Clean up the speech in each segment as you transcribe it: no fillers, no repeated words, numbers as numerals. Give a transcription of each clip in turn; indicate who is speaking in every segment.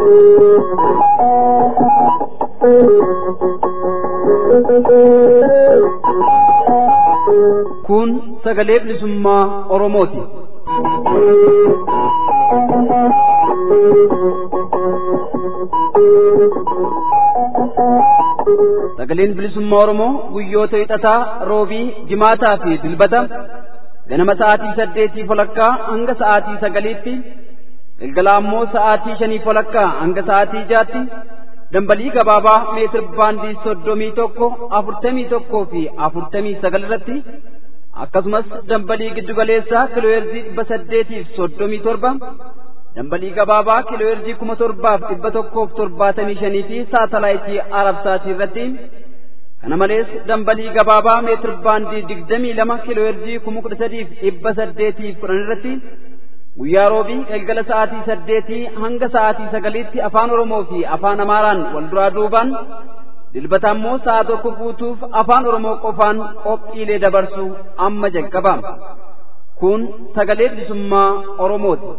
Speaker 1: Kun sagalee bilisummaa Oromooti. Sagaleen bilisummaa Oromoo guyyoota hixataa, roobii, jimaataa fi dilbata ganama sa'aatii 8:00 hanga sa'aatii 9:00tti, galgala ammoo sa'aatii 5:00 hanga sa'aatii 6:00tti dambalii gabaabaa meetir baandii 31, 41 fi 49 irratti akkasumas dambalii giddugaleessaa kiilooheerzii 837 dambalii gabaabaa kiilooheerzii 7175 fi saatalaayitii Arabsaatii irratti kana malees dambalii gabaabaa meetir baandii 22 kiilooheerzii 13810 irratti guyyaa roobii galgala sa'aatii 8 hanga sa'aatii 9tti afaan Oromoo fi afaan Amaaraan wal duraa duubaan dilbata ammoo sa'a tokko guutuuf afaan Oromoo qofaan qophiilee dabarsu amma jalqaba. Kun sagalee bilisummaa Oromooti.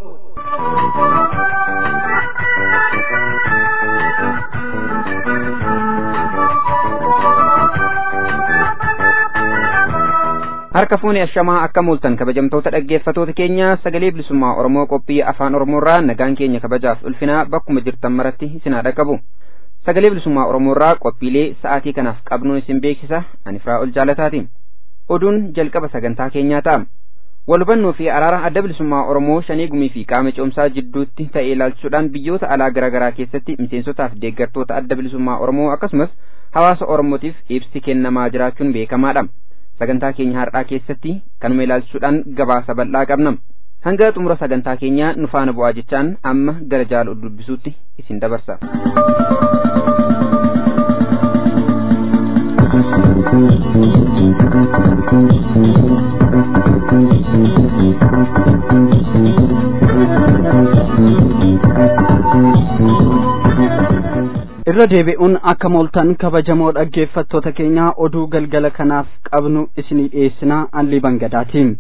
Speaker 2: Harka fuuni ashamaa akka mul'atan kabajamtoota dhaggeeffatoota keenya sagalee bilisummaa Oromoo qophii afaan Oromoorraa nagaan keenya kabajaaf ulfinaa bakkuma jirtan maratti isin haa dhaqqabu. Sagalee bilisummaa Oromoorraa qophiilee sa'aatii kanaaf qabnu isin beeksisa ani Firaa'ol Jaalataati. Oduun jalqaba sagantaa keenyaa ta'a. Walhubannoo fi araara adda bilisummaa Oromoo shanii gumii fi qaama ce'umsaa jidduutti ta'ee ilaalchuudhaan biyyoota alaa garaagaraa keessatti miseensotaaf deeggartoota adda bilisummaa Oromoo akkasumas hawaasa Oromootiif ibsi kennamaa jiraachuun beekamaadha. Sagantaa keenya har'aa keessatti kanuma ilaalchuudhaan gabaasa bal'aa qabna. Hanga xumura sagantaa keenyaa nu faana bu'aa jechaan amma gara jaala dubbisuutti isin dabarsa.
Speaker 1: Irra deebi'uun akka mooltan kabajamoo dhaggeeffattoota keenya oduu galgala kanaaf qabnu isinii dhiyeessinaa Allii Bangadaatiin.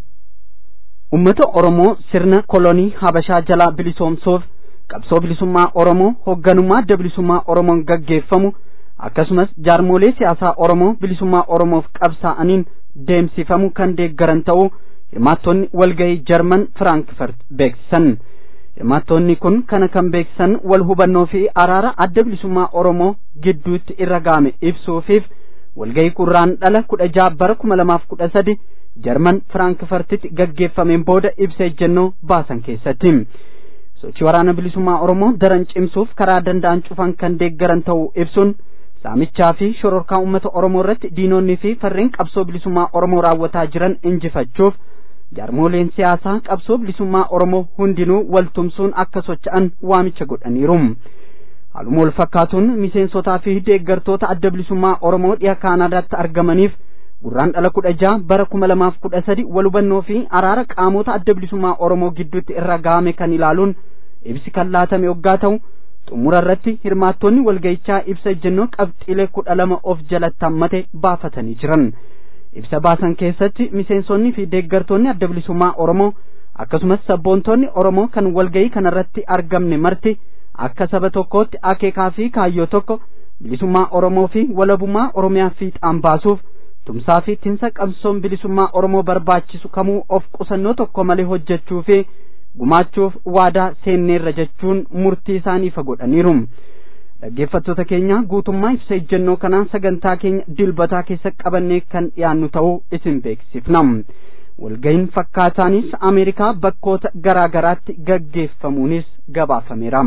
Speaker 1: Uummata Oromoo sirna kolonii Habashaa jalaa bilisoomsuuf qabsoo bilisummaa Oromoo hoogganummaa adda bilisummaa Oromoon gaggeeffamu akkasumas jaarmolee siyaasaa Oromoo bilisummaa Oromoof qabsaa'aniin deemsifamu kan deeggaran ta'uu hirmaattonni walgahii Jarman Firaankiifart beeksisan. Hirmaattonni kun kana kan beeksisan wal hubannoo fi araara adda bilisummaa Oromoo gidduutti irra gaame ibsuufiif walgahii Guraandhala 16 bara 2013 Jarman Firaankiifartitti gaggeeffameen booda ibsa ejjennoo baasan keessatti. Sochii waraana bilisummaa Oromoo daran cimsuuf karaa danda'an cufan kan deeggaran ta'uu ibsuun saamichaa fi shororkaa uummata Oromoo irratti diinonni fi farreen qabsoo bilisummaa Oromoo raawwataa jiran injifachuuf jaarmoleen siyaasaa qabsoo bilisummaa Oromoo hundinuu waltumsuun akka socho'an waamicha godhaniiru. Haaluma wal fakkaatuun miseensotaa fi deeggartoota adda bilisummaa Oromoo dhiha Kaanaadaatti argamaniif Guraandhala 16 bara 2013 walhubannoo fi araara qaamota adda bilisummaa Oromoo gidduutti irra gaame kan ilaaluun ibsi kan laatame hoggaa ta'u xumura irratti hirmaattonni walgahichaa ibsa ejjennoo qabxiilee 12 of jalatti hammate baafatanii jiran. Ibsa baasan keessatti miseensonni fi deeggartoonni adda bilisummaa Oromoo akkasumas sabboontonni Oromoo kan walgahii kanarratti argamne marti akka saba tokkootti akeekaa fi kaayyoo tokko bilisummaa Oromoo fi walabummaa Oromiyaa fiixaan baasuuf tumsaa fi tinsa qabsoon bilisummaa Oromoo barbaachisu kamuu of qusannoo tokko malee hojjechuu fi gumaachuuf waadaa seenneerra jechuun murtii isaanii godhaniiru. Dhaggeeffattoota keenya guutummaa ibsa ejjennoo kanaa sagantaa keenya dilbataa keessa qabannee kan dhiyaannu ta'uu isin beeksifna. Walgahiin fakkaataanis Ameerikaa bakkoota garaa garaatti gaggeeffamuunis gabaafameera.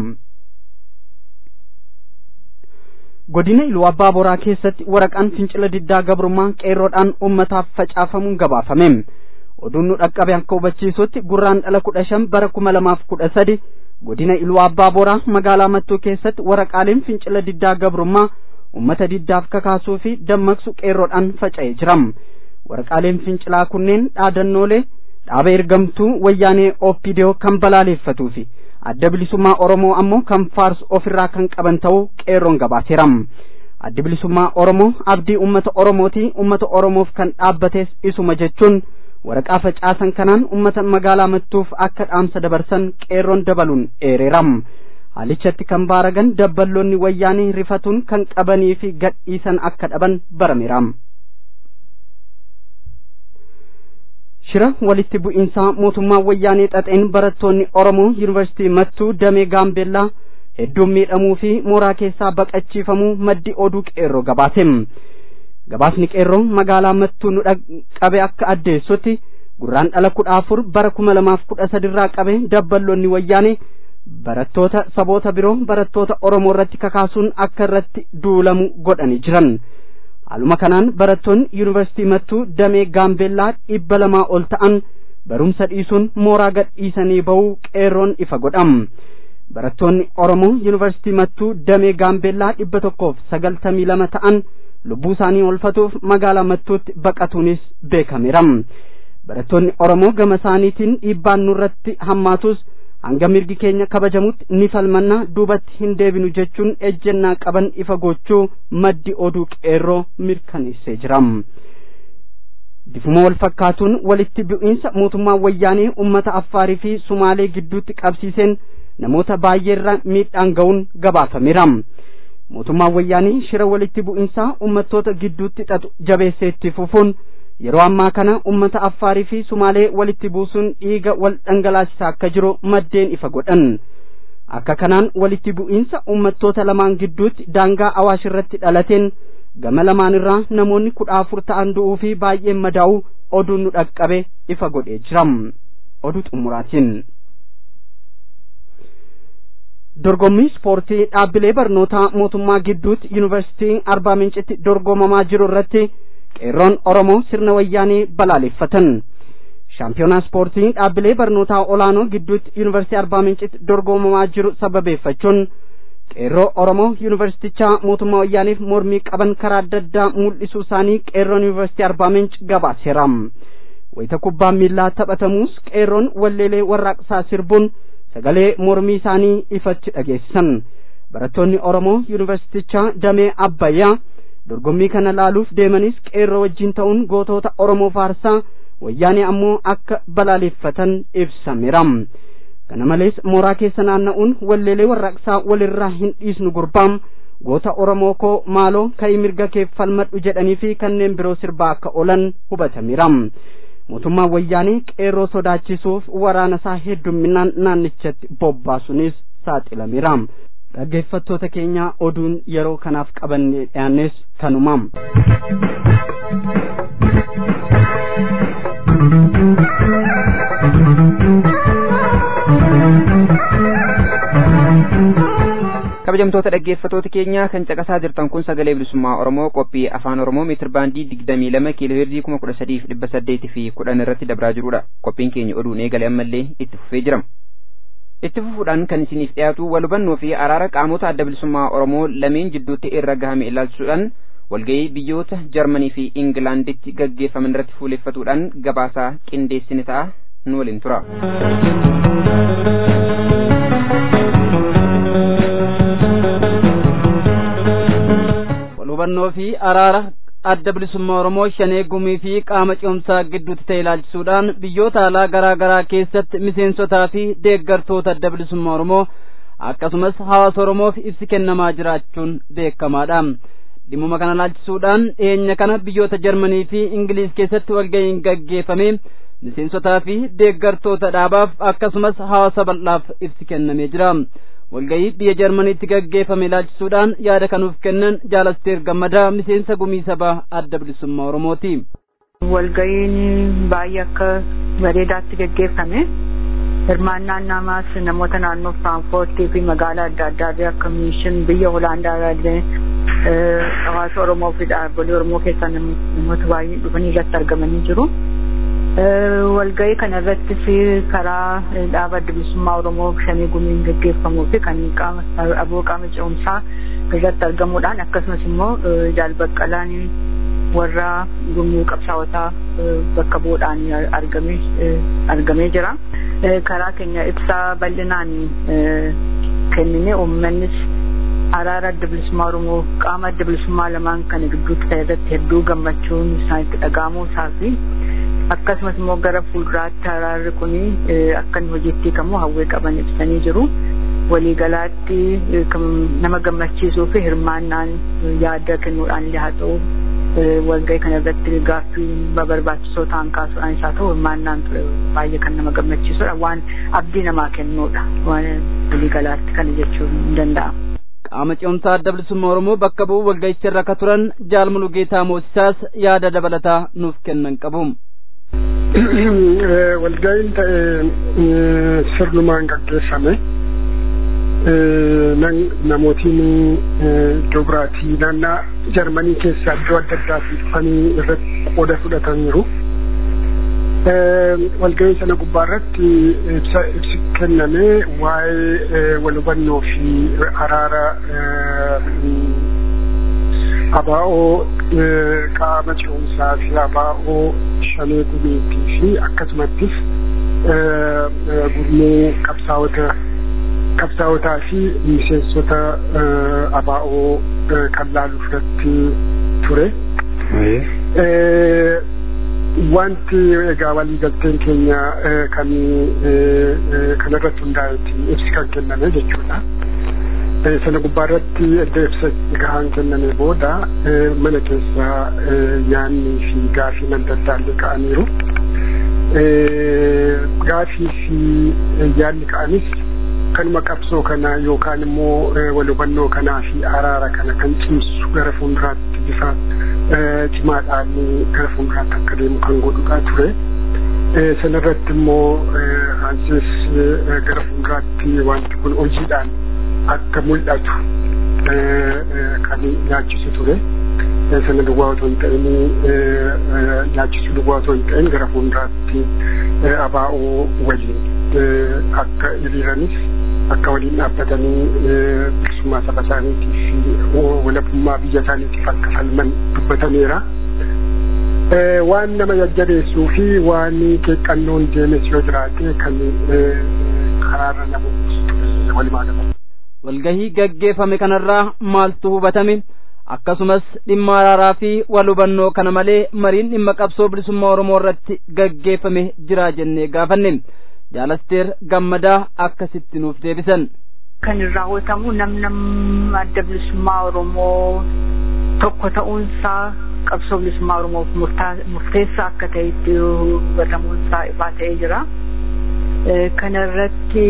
Speaker 1: Godina Iluu Abbaa Boraa keessatti waraqaan fincila diddaa gabrummaa qeerroodhaan uummataaf facaafamuun gabaafame. Oduun nu dhaqqabe akka hubachiisutti Guraandhala 15 bara 2013 godina Iluu Abbaa Boraa magaalaa Mattuu keessatti waraqaaleen fincila diddaa gabrummaa uummata diddaaf kakaasuu fi dammaqsu qeerroodhaan faca'ee jira. Waraqaaleen fincilaa kunneen dhaadannoolee dhaaba ergamtuu wayyaanee OPDO kan balaaleffatuu fi adda bilisummaa Oromoo ammoo kan faarsu ofirraa kan qaban ta'uu qeerroon gabaaseera. Addi bilisummaa Oromoo abdii uummata Oromooti, uummata Oromoof kan dhaabbates isuma jechuun waraqaa facaasan kanaan uummata magaalaa Mattuuf akka dhaamsa dabarsan qeerroon dabaluun eereera. haalichatti kan baaragan dabballoonni wayyaanii rifatuun kan qabanii fi gadhiisan akka dhaban barameera. shira walitti bu'iinsaa mootummaa wayyaanii xaxeen barattoonni Oromoo Yuunivarsiitii Mattuu Damee Gaambeellaa hedduun miidhamuu fi mooraa keessaa baqachiifamuu maddi oduu qeerroo gabaase. Gabaasni qeerroo magaalaa Mattuu nu qabe akka addeessutti Gurraandhala 14 bara 2013 irraa qabe dabballoonni wayyaanii barattoota saboota biroo barattoota Oromoo irratti kakaasuun akka irratti duulamu godhanii jiran. Haaluma kanaan barattoonni Yuunivarsiitii Mattuu Damee Gaambeellaa 200 ol ta'an barumsa dhiisuun mooraa gadhiisanii ba'uu qeerroon ifa godham. Barattoonni Oromoo Yuunivarsiitii Mattuu Damee Gaambeellaa 192 ta'an lubbuu isaanii oolfachuuf magaalaa Mattuutti baqatuunis beekameera. Barattoonni Oromoo gama isaaniitiin dhiibbaan nurratti hammaatus hanga mirgi keenya kabajamutti ni falmanna duubatti hin deebinu jechuun ejjennaa qaban ifa gochuu maddi oduu qeerroo mirkaneessee jira. Bifuma wal fakkaatuun walitti bu'iinsa mootummaa wayyaanii uummata Affaarii fi Sumaalee gidduutti qabsiiseen namoota baay'eerra miidhaan ga'uun gabaafameera. Mootummaan wayyaanii shira walitti bu'iinsaa uummattoota gidduutti xaxu jabeessee itti fufuun yeroo ammaa kana uummata Affaarii fi Sumaalee walitti buusuun dhiiga wal dhangalaasisaa akka jiru maddeen ifa godhan. Akka kanaan walitti bu'iinsa uummattoota lamaan gidduutti daangaa Awaash irratti dhalateen gama lamaan irraa namoonni 14 ta'an du'uu fi baay'een madaa'uu oduun nu dhaqqabe ifa godhee jira. Oduu xumuraatiin. Dorgommii ispoortii dhaabbilee barnootaa mootummaa gidduutti Yuunivarsiitii Arbaa Mincitti dorgomamaa jiru irratti qeerroon Oromoo sirna wayyaanii balaaleffatan. Shaampiyoonaa ispoortii dhaabbilee barnootaa olaanoo gidduutti Yuunivarsiitii Arbaa Mincitti dorgomamaa jiru sababeeffachuun qeerroo Oromoo Yuunivarsiitichaa mootummaa wayyaaniif mormii qaban karaa adda addaa mul'isuu isaanii qeerroon Yuunivarsiitii Arbaa Minci gabaaseera. Wayita kubbaan miillaa taphatamus qeerroon walleelee warraaqsaa sirbuun sagalee mormii isaanii ifatti dhageessisan. Barattoonni Oromoo Yuunivarsiitichaa Damee Abbayyaa dorgommii kana laaluuf deemanis qeerroo wajjin ta'uun gootota Oromoo faarsaa wayyaanii ammoo akka balaaleffatan ibsameera. Kana malees mooraa keessa naanna'uun walleelee warraaqsaa walirraa hin dhiisnu gurbaam goota Oromoo koo maaloo ka'ii mirga kee falmadhu jedhanii fi kanneen biroo sirbaa akka oolan hubatameera. Mootummaan wayyaanii qeerroo sodaachisuuf waraana isaa heddumminaan naannichatti bobbaasuunis saaxilameera. Dhaggeeffattoota keenya oduun yeroo kanaaf qabannee dhiyaannes kanuma.
Speaker 2: Kabajamtoota dhaggeeffattoota keenya kan caqasaa jirtan kun sagalee bilisummaa Oromoo qophii afaan Oromoo meetir baandii 22 kiilooheerzii 138 fi 10 irratti dabraa jirudha. Qophiin keenya oduun eegalee ammallee itti fufee jira. Itti fufuudhaan kan isiniif dhiyaatu walhubannoo fi araara qaamota adda bilisummaa Oromoo lameen jidduutti irra gahame ilaalchisuudhaan walgahii biyyoota Jarmanii fi Ingilaanditti gaggeeffaman irratti fuuleffatuudhaan gabaasaa qindeessine ta'a nu waliin tura.
Speaker 1: Walhubannoo fi araara adda bilisummaa Oromoo shanee gumii fi qaama ce'umsaa gidduutti ta'e ilaalchisuudhaan biyyoota alaa garaa garaa keessatti miseensotaa fi deeggartoota adda bilisummaa Oromoo akkasumas hawaasa Oromoof ibsi kennamaa jiraachuun beekamaadha. Dhimma kana ilaalchisuudhaan dhiyeenya kana biyyoota Jarmanii fi Ingiliiz keessatti walgahiin gaggeeffame miseensotaa fi deeggartoota dhaabaaf akkasumas hawaasa bal'aaf ibsi kennamee jira. Walgahii biyya Jarmaniitti gaggeeffame ilaalchisuudhaan yaada kanuuf kennan Jaalasteer Gammadaa miseensa gumii sabaa adda bilisummaa Oromooti.
Speaker 3: Walgahiin baay'ee akka bareedaatti gaggeeffame. Hirmaannaan namaas namoota naannoo Firaanfoortii fi magaalaa adda addaa akka miishin biyya Hoolaandaa irraallee hawaasa Oromoo fi dhaabbilee Oromoo keessaa namoota baay'ee dhufanii irratti argamanii jiru. Walgahii kana irrattis karaa dhaaba adda bilisummaa Oromoo shanee gumiin gaggeeffamuu fi kan qaama ce'umsaa irratti argamuudhaan akkasumas immoo Jaal Baqqalaan warra gumii qabsaa'otaa bakka bu'uudhaan argamee jira. Karaa keenya ibsaa bal'inaan kennine uummannis araara adda bilisummaa Oromoo qaama adda bilisummaa lamaan kana gidduutti ta'e irratti hedduu gammachuun isaanitti dhaga'amuu isaa fi akkasumas immoo gara fuulduraatti araarri kun akka inni hojiitti hiikamu hawwii qaban ibsanii jiru. waliigalaatti nama gammachiisuu fi hirmaannaan yaada kennuudhaan illee haa ta'u walgahii kana irratti gaaffii barbaachisoo ta'an kaasuudhaan isaa ta'u hirmaannaan ture baay'ee kan nama gammachiisudha waan abdii namaa kennuudha waan waliigalaatti kana jechuun hin danda'amu.
Speaker 1: Qaama ce'umsaa adda bilisummaa Oromoo bakka bu'uu walgahicha irra akka turan Jaal Mulugeetaa Moosisaas yaada dabalataa nuuf kennan qabu.
Speaker 4: Walgahiin ta'e sirnumaan gaggeeffame namootiin iddoo biraatii naannaa Jarmanii keessaa iddoo adda addaatii dhufanii irratti qooda fudhataniiru. Walgahii sana gubbaa irratti ibsi kenname waa'ee wal hubannoo fi araara abaa'oo qaama ce'umsaa fi abaa'oo shanee gumeetii fi akkasumattis gurmuu qabsaa'otaa fi miseensota abaa'oo kan laaluuf irratti ture. Wanti egaa waliigalteen keenya kan irratti hundaa'eeti ibsi kan kenname jechuudha. Sana gubbaa irratti edda ibsa gahaan kenname booda mana keessa yaannii fi gaaffiin adda addaallee ka'aniiru. Gaaffii fi yaanni ka'anis kanuma qabsoo kana yookaan immoo wal hubannoo kanaa fi araara kana kan cimsu gara fuulduraatti bifa cimaadhaan gara fuulduraatti akka deemu kan godhudha ture. Sanarratti immoo ansis gara fuulduraatti wanti kun hojiidhaan akka mul'atu kan nyaachisu ture. Sana duwwaa otoo hin ta'in nyaachisuu duwwaa otoo hin ta'in gara fuulduraatti abaa'oo waliin akka hiriiranis akka waliin dhaabbatanii bilisummaa saba isaaniitiif fi walabummaa biyya isaaniitiif akka falman dubbatameera. Waan nama jajjabeessuu fi waan qeeqqannoon deemes yoo jiraate kan karaarra nama walumaa gala.
Speaker 1: Walgahii gaggeeffame kanarraa maaltu hubatame? Akkasumas dhimma araaraa fi wal hubannoo kana malee mariin dhimma qabsoo bilisummaa Oromoo irratti gaggeeffame jira jennee gaafanne. Jaalasteer Gammadaa akkasitti nuuf deebisan.
Speaker 3: Kan raawwatamu namni adda bilisummaa Oromoo tokko ta'uunsaa qabsoo bilisummaa Oromoof murteessaa akka ta'etti hubatamuunsaa ifaa ta'ee jira. Kana irratti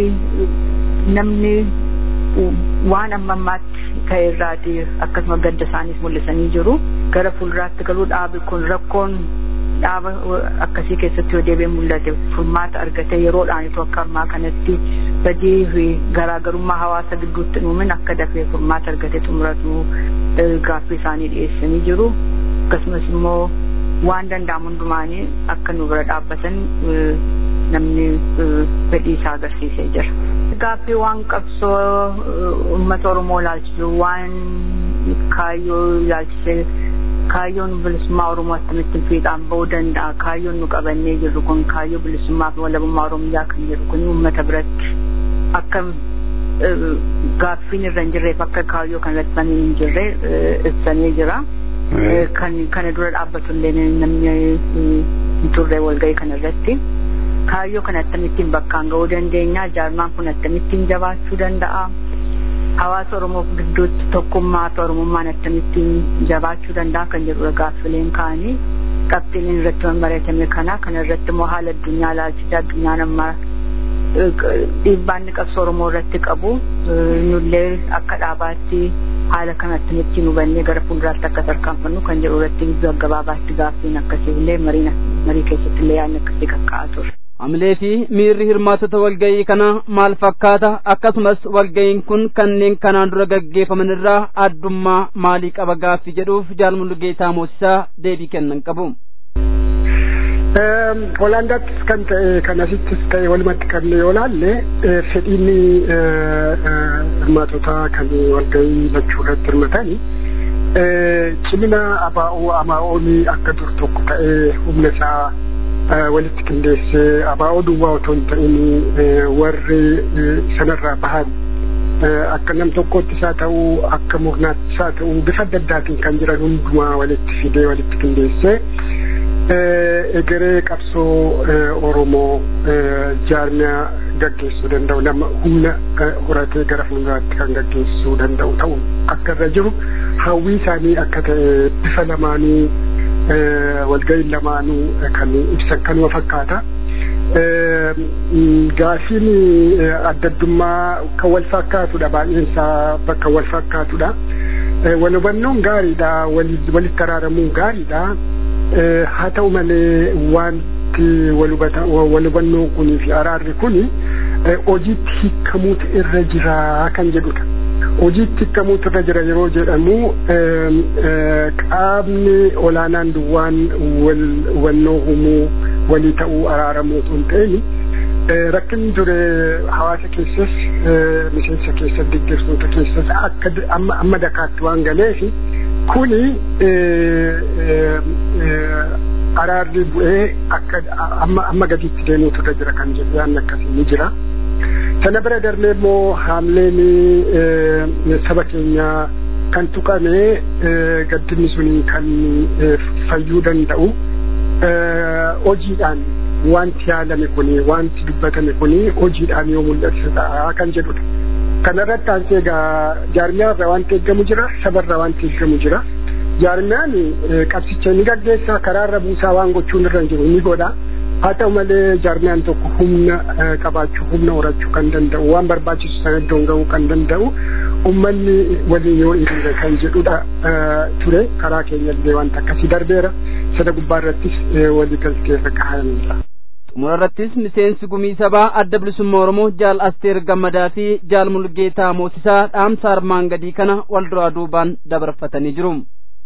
Speaker 3: namni waan ammaatti ta'e irraati akkasuma gadda isaaniis mul'isanii jiru. Gara fuulduraatti galuu dhaabi kun rakkoon dhaaba akkasii keessatti yoo deebi'ee mul'ate furmaata argate yeroodhaan itoo akka ammaa kanatti badii fi garaagarummaa hawaasa gidduutti uumin akka dafee furmaata argate xumuratu gaaffii isaanii dhiyeessanii jiru. Akkasumas immoo waan danda'amu hundumaanii akka nu bira dhaabbatan namni fedhii isaa agarsiisee jira. Gaaffii waan qabsoo uummata Oromoo ilaalchisu waan kaayyoo ilaalchisee kaayyoon bilisummaa Oromoo attamitti fiixaan ba'uu danda'a kaayyoon nu qabannee jirru kun kaayyoo bilisummaa fi walabummaa Oromiyaa kan jedhu kun uummata biratti akka gaaffiin irra hin jirreef akka kaayyoo kanarratti kan hin jirre ibsanii jira. Kana dura dhaabbatullee namni hin turre walgahii kanarratti. Kaayyoo kana akkamittiin bakkaan ga'uu dandeenya? Jaarmaan kun akkamittiin jabaachuu danda'a? Hawaasa Oromoof gidduutti tokkummaa fi Oromummaan akkamittiin jabaachuu danda'a kan jedhu gaaffileen kaanii qabxiileen irratti mari'atame kana irratti immoo haala addunyaa ilaalchisa addunyaan amma dhiibbaan qabsoo Oromoo irratti qabu nullee akka dhaabaatti haala kana akkamittiin hubannee gara fuulduraatti akka tarkaanfannu kan jedhu irratti gabaabaatti gaaffiin akkasii illee marii keessatti illee yaadni akkasii kakka'aa ture.
Speaker 1: Amlee fi miirri hirmaatota walgahii kana maal fakkaata? Akkasumas walgahiin kun kanneen kanaan dura gaggeeffaman irraa addummaa maalii qaba gaaffii jedhuuf Jaal Mulugeetaa Moosisaa deebii kennan qabu.
Speaker 4: Hoolaandaattis kan ta'e kan asittis ta'e walumatti kan yoo ilaalle fedhiin hirmaatota kan walgahii lachuu irratti hirmatanii cimina abaa'oon akka dur tokko ta'ee humna isaa walitti qindeessee abaa'oo duwwaa otoo hin ta'in warri sanarraa bahan akka nam tokkotti isaa ta'uu akka murnaatti isaa ta'uu bifa adda addaatiin kan jiran hundumaa walitti fidee walitti qindeessee egeree qabsoo Oromoo jaarmiyaa gaggeessuu danda'u nama humna horatee gara fuulduraatti kan gaggeessuu danda'u ta'u akka irra jiru hawwii isaanii akka ta'e bifa lamaanii walga'ii lamaanuu kan ibsan kanuma fakkaata. Gaafiin adda addummaa kan wal fakkaatudha baay'een isaa bakka wal fakkaatudha. Wal hubannoon gaariidha walitti araaramuun gaariidha. Haa ta'u malee wanti wal hubannoo kunii fi araarri kuni hojiitti hiikamuutu irra jira kan jedhudha. Hojiitti hiikamuutu irra jira yeroo jedhamu qaamni olaanaan duwwaan wal hubannoo uumuu walii ta'uu araaramuu tun ta'ini rakkinni ture hawaasa keessas miseensa keessas deeggartoota keessas akka amma dakaatti waan galeefi kuni araarri bu'ee akka amma gadiitti deemuutu irra jira kan jedhu yaanni akkasii ni jira. Sana bira darbee immoo haamleen saba keenyaa kan tuqame gaddinni suni kan fayyuu danda'u hojiidhaan wanti yaalame kuni wanti dubbatame kuni hojiidhaan yoo mul'atu ta'a kan jedhudha. Kanarratti aansee egaa jaarmiyaarraa wanti eeggamu jira, sabarraa wanti eeggamu jira. Jaarmiyaan qabsicha ni gaggeessa, karaarra buusaa waan gochuun irra jiru ni godha. Haa ta'u malee jaarmiyaan tokko humna qabaachuu, humna horachuu kan danda'u, waan barbaachisu sana iddoon ga'uu kan danda'u ummanni waliin yoo hiriire kan jedhudha ture. Karaa keenya illee wanta akkasii darbeera. Sada gubbaa irrattis walii galtee irra kaa'amedha.
Speaker 1: Xumura irrattis miseensi gumii sabaa adda bilisummaa Oromoo Jaal Asteer Gammadaa fi Jaal Mulgeetaa Mootisaa dhaamsa armaan gadii kana wal duraa duubaan dabarfatanii jiru.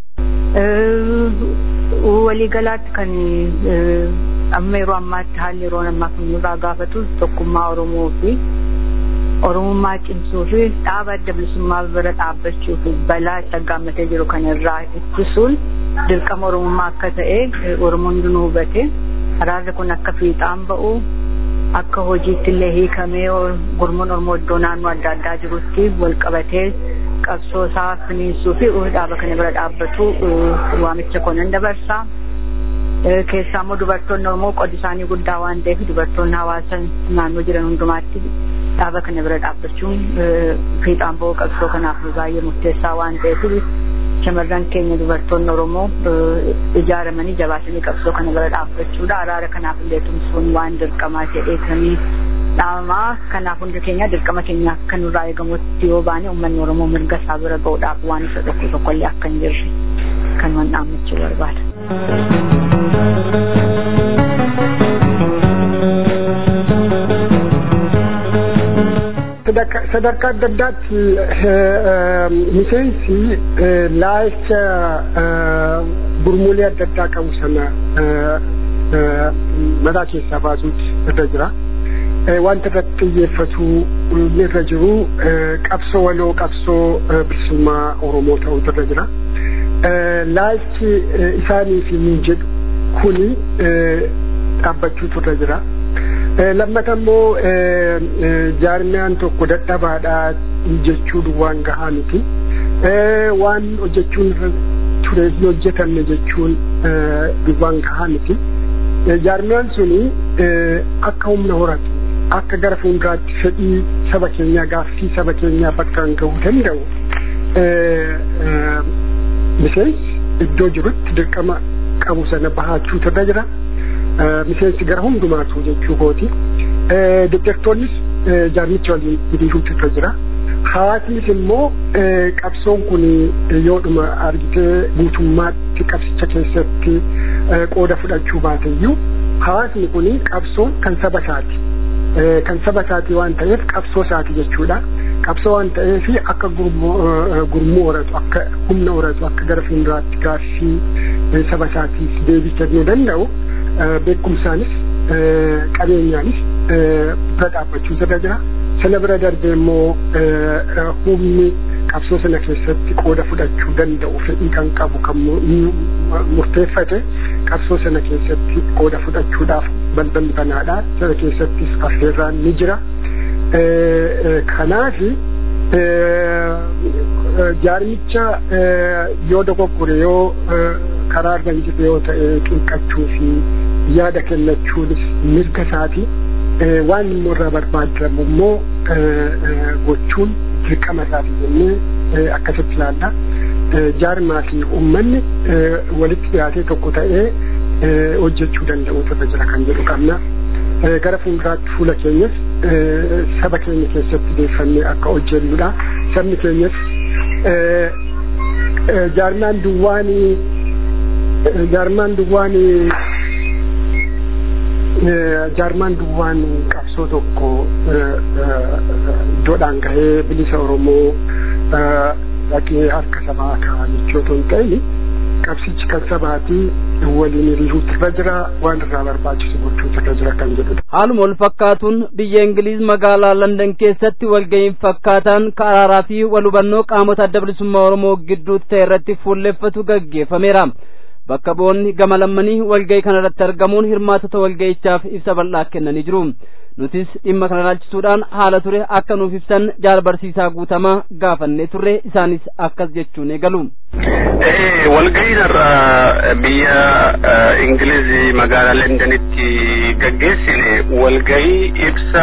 Speaker 3: Waliigalaatti kan amma yeroo ammaatti haalli yeroo ammaa kun nurraa gaafatu tokkummaa Oromoo fi Oromummaa cimsuu fi dhaaba adda bilisummaa bira dhaabbachuu fi balaa itti aggaammatee jiru kanarraa ittisuun dirqama Oromummaa akka ta'e Oromoon hundinuu hubate. Araarri kun akka fiixaan ba'u akka hojiitti illee hiikamee gurmuun Oromoo iddoo naannoo adda addaa jirutti wal qabatee qabsoo isaa finiinsuu fi dhaaba kana bira dhaabbatu waamicha konan dabarsa. Keessaa immoo dubartoonni Oromoo qodi isaanii guddaa waan ta'eef dubartoonni hawaasa naannoo jiran hundumaatti dhaaba kana bira dhaabbachuun fiixaan ba'uu qabsoo kanaaf baay'ee murteessaa waan ta'eef shamarran keenya dubartoonni Oromoo ijaaramanii jabaatanii qabsoo kana bira dhaabbachuudha. Araara kanaaf illee tumsuun waan dirqamaa ta'eetamii dhaabamaa kanaaf hundi keenya dirqama keenya akka nurraa eegamutti yoo baane uummanni Oromoo mirga isaa bira ga'uudhaaf waan isa tokkollee akka hin jirre kan waan dhaammachuu barbaada.
Speaker 4: sadarkaa adda addaatti miseensi laalcha gurmuulee adda addaa qabu sana mataa keessaa baasuutu irra jira. Wanta irratti xiyyeeffatu irra jiru qabsoo waloo qabsoo bilisummaa Oromoo ta'utu irra jira. Laalchi isaaniif hin jedhu kuni dhaabbachuutu irra jira. Lammata immoo jaarmiyaan tokko dadhabaadha jechuu duwwaan gahaa miti. Waan hojjechuun ture hin hojjetamne jechuun duwwaan gahaa miti. Jaarmiyaan suni akka humna horatu akka gara fuulduraatti fedhii saba keenyaa gaaffii saba keenyaa bakkaan gahuu danda'u miseensi iddoo jirutti dirqama qabu sana bahachuutu irra jira. Miseensi gara hundumaatu jechuu kooti. Deeggartoonnis jaarmicha waliin hiriiruutu irra jira. Hawaasnis immoo qabsoon kun yoodhuma argitee guutummaatti qabsicha keessatti qooda fudhachuu baateyyuu hawaasni kun qabsoon kan saba isaati. Kan saba isaati waan ta'eef qabsoo isaati jechuudha. Qabsoo waan ta'eef akka gurmuu horatu akka humna horatu akka gara fuulduraatti gaaffii saba isaatiif deebii kennuu danda'u beekumsaanis qabeenyaanis bira dhaabbachuu irra jira. Sana bira darbee immoo humni qabsoo sana keessatti qooda fudhachuu danda'u fedhii kan qabu kan murteeffate qabsoo sana keessatti qooda fudhachuudhaaf balballi banaadha. Sana keessattis affeerraan ni jira. Kanaaf jaarmicha yoo dogoggore yoo karaarra hin jirre yoo ta'e qinqachuu fi yaada kennachuunis mirga isaati. waan immoo irraa barbaadamu immoo gochuun dirqama isaati jennee akkasitti ilaalla. Jaarmaa fi uummanni walitti dhiyaatee tokko ta'ee hojjechuu danda'u irra jira kan jedhu qabna. Gara fuulduraatti fuula keenyas saba keenya keessatti deeffannee akka hojjennudha. Sabni keenyas jaarmaan duwwaan qabsoo tokko iddoodhaan gahee bilisa Oromoo dhaqee harka sabaa kaa'anii otoo hin ta'in qabsichi kan sabaatii waliin hiriiruutu irra jira, waan irraa barbaachisu gochuutu irra jira kan jedhudha.
Speaker 1: Haaluma wal fakkaatuun biyya Ingiliiz magaalaa London keessatti walga'iin fakkaataan araaraa fi wal hubannoo qaamota adda bilisummaa Oromoo gidduutti ta'e irratti fuulleffatu gaggeeffameera. Bakka bu'oonni gama lammanii walga'ii kanarratti argamuun hirmaatota walga'ichaaf ibsa bal'aa kennanii jiru. Nutis dhimma kana ilaalchisuudhaan haala ture akka nuuf ibsan jaal barsiisaa guutamaa gaafannee turre, isaanis akkas jechuun eegalu.
Speaker 5: Walga'iin irra biyya Ingiliiz magaalaa Londonitti gaggeessine walga'ii ibsa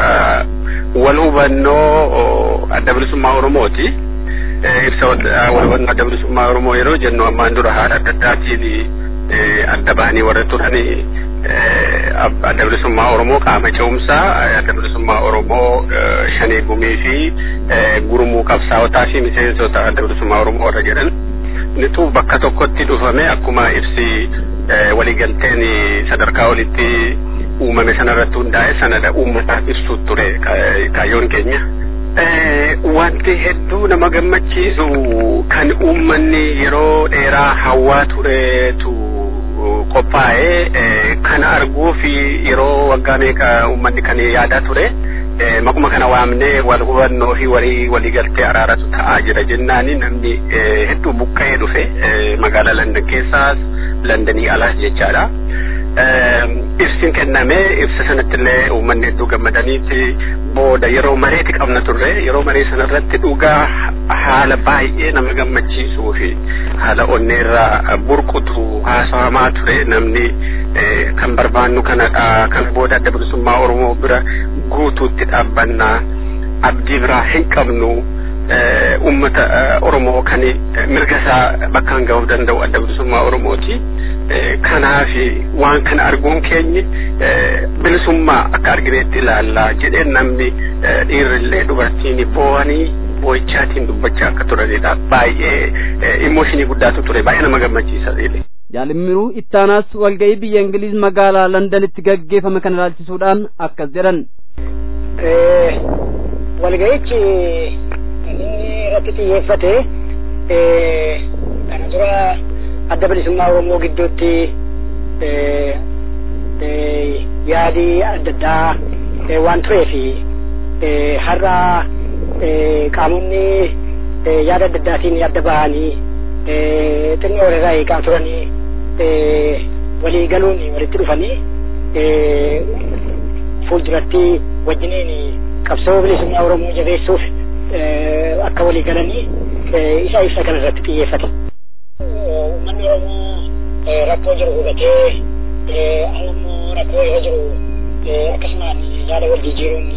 Speaker 5: wal hubannoo adda bilisummaa Oromooti. Ibsa wal hubannoo adda bilisummaa Oromoo yeroo jennu ammaan dura haala adda addaatiin adda bahanii warra turanii adda bilisummaa Oromoo qaama ce'umsaa, adda bilisummaa Oromoo shanee gumii fi gurmuu qabsaa'otaa fi miseensota adda bilisummaa Oromoo warra jedhan nitu bakka tokkotti dhufame akkuma ibsi waliigalteen sadarkaa olitti uumame sanarratti hundaa'e sanada uummataaf ibsuu ture kaayyoon keenya. Wanti hedduu nama gammachiisu kan uummanni yeroo dheeraa hawwaa turetu qophaa'ee kana arguu fi yeroo waggaa meeqa uummanni kan yaadaa ture maquma kana waamnee wal hubannoo fi waliigaltee araaratu ta'aa jira jennaani namni hedduu buqqa'ee dhufe magaalaa London keessaas Londonii alaas jechaadha. Ibsiin kenname ibsa sanattillee uummanni hedduu gammadaniiti booda yeroo mareeti qabna turre yeroo maree sanarratti dhugaa haala baay'ee nama gammachiisuu fi haala onneerraa burqutu haasawamaa ture. Namni kan barbaannu kanadha, kan booda adda bilisummaa Oromoo bira guutuutti dhaabbannaa, abdii biraa hin qabnu, ummata Oromoo kan mirga isaa bakkaan ga'uu danda'u adda bilisummaa Oromooti. Kanaaf waan kana arguun keenya bilisummaa akka argineetti ilaallaa jedhee namni dhiirrillee dubartiin boo'ichaatiin dubbachaa akka turanidha. Baay'ee immooshinii guddaatu ture, baay'ee nama gammachiisa.
Speaker 1: Jaalimmiruu ittaanaas walga'ii biyya Ingiliiz magaalaa Londonitti gaggeeffame kana ilaalchisuudhaan akkas jedhan.
Speaker 6: Walga'ichi inni irratti xiyyeeffate kana dura adda bilisummaa Oromoo gidduutti yaadii adda addaa waan tureefi har'a qaamonni yaada adda addaatiin adda bahanii xinnoo irraa eegaa turanii walii galuun walitti dhufanii fuulduratti wajjiniin qabsoo bilisummaa Oromoo jabeessuuf akka walii galanii ibsa kana irratti xiyyeeffate. Uummanni Oromoo rakkoo jiru hubatee ammoo rakkoo yoo jiru akkasumaan yaada wal jijjiiruun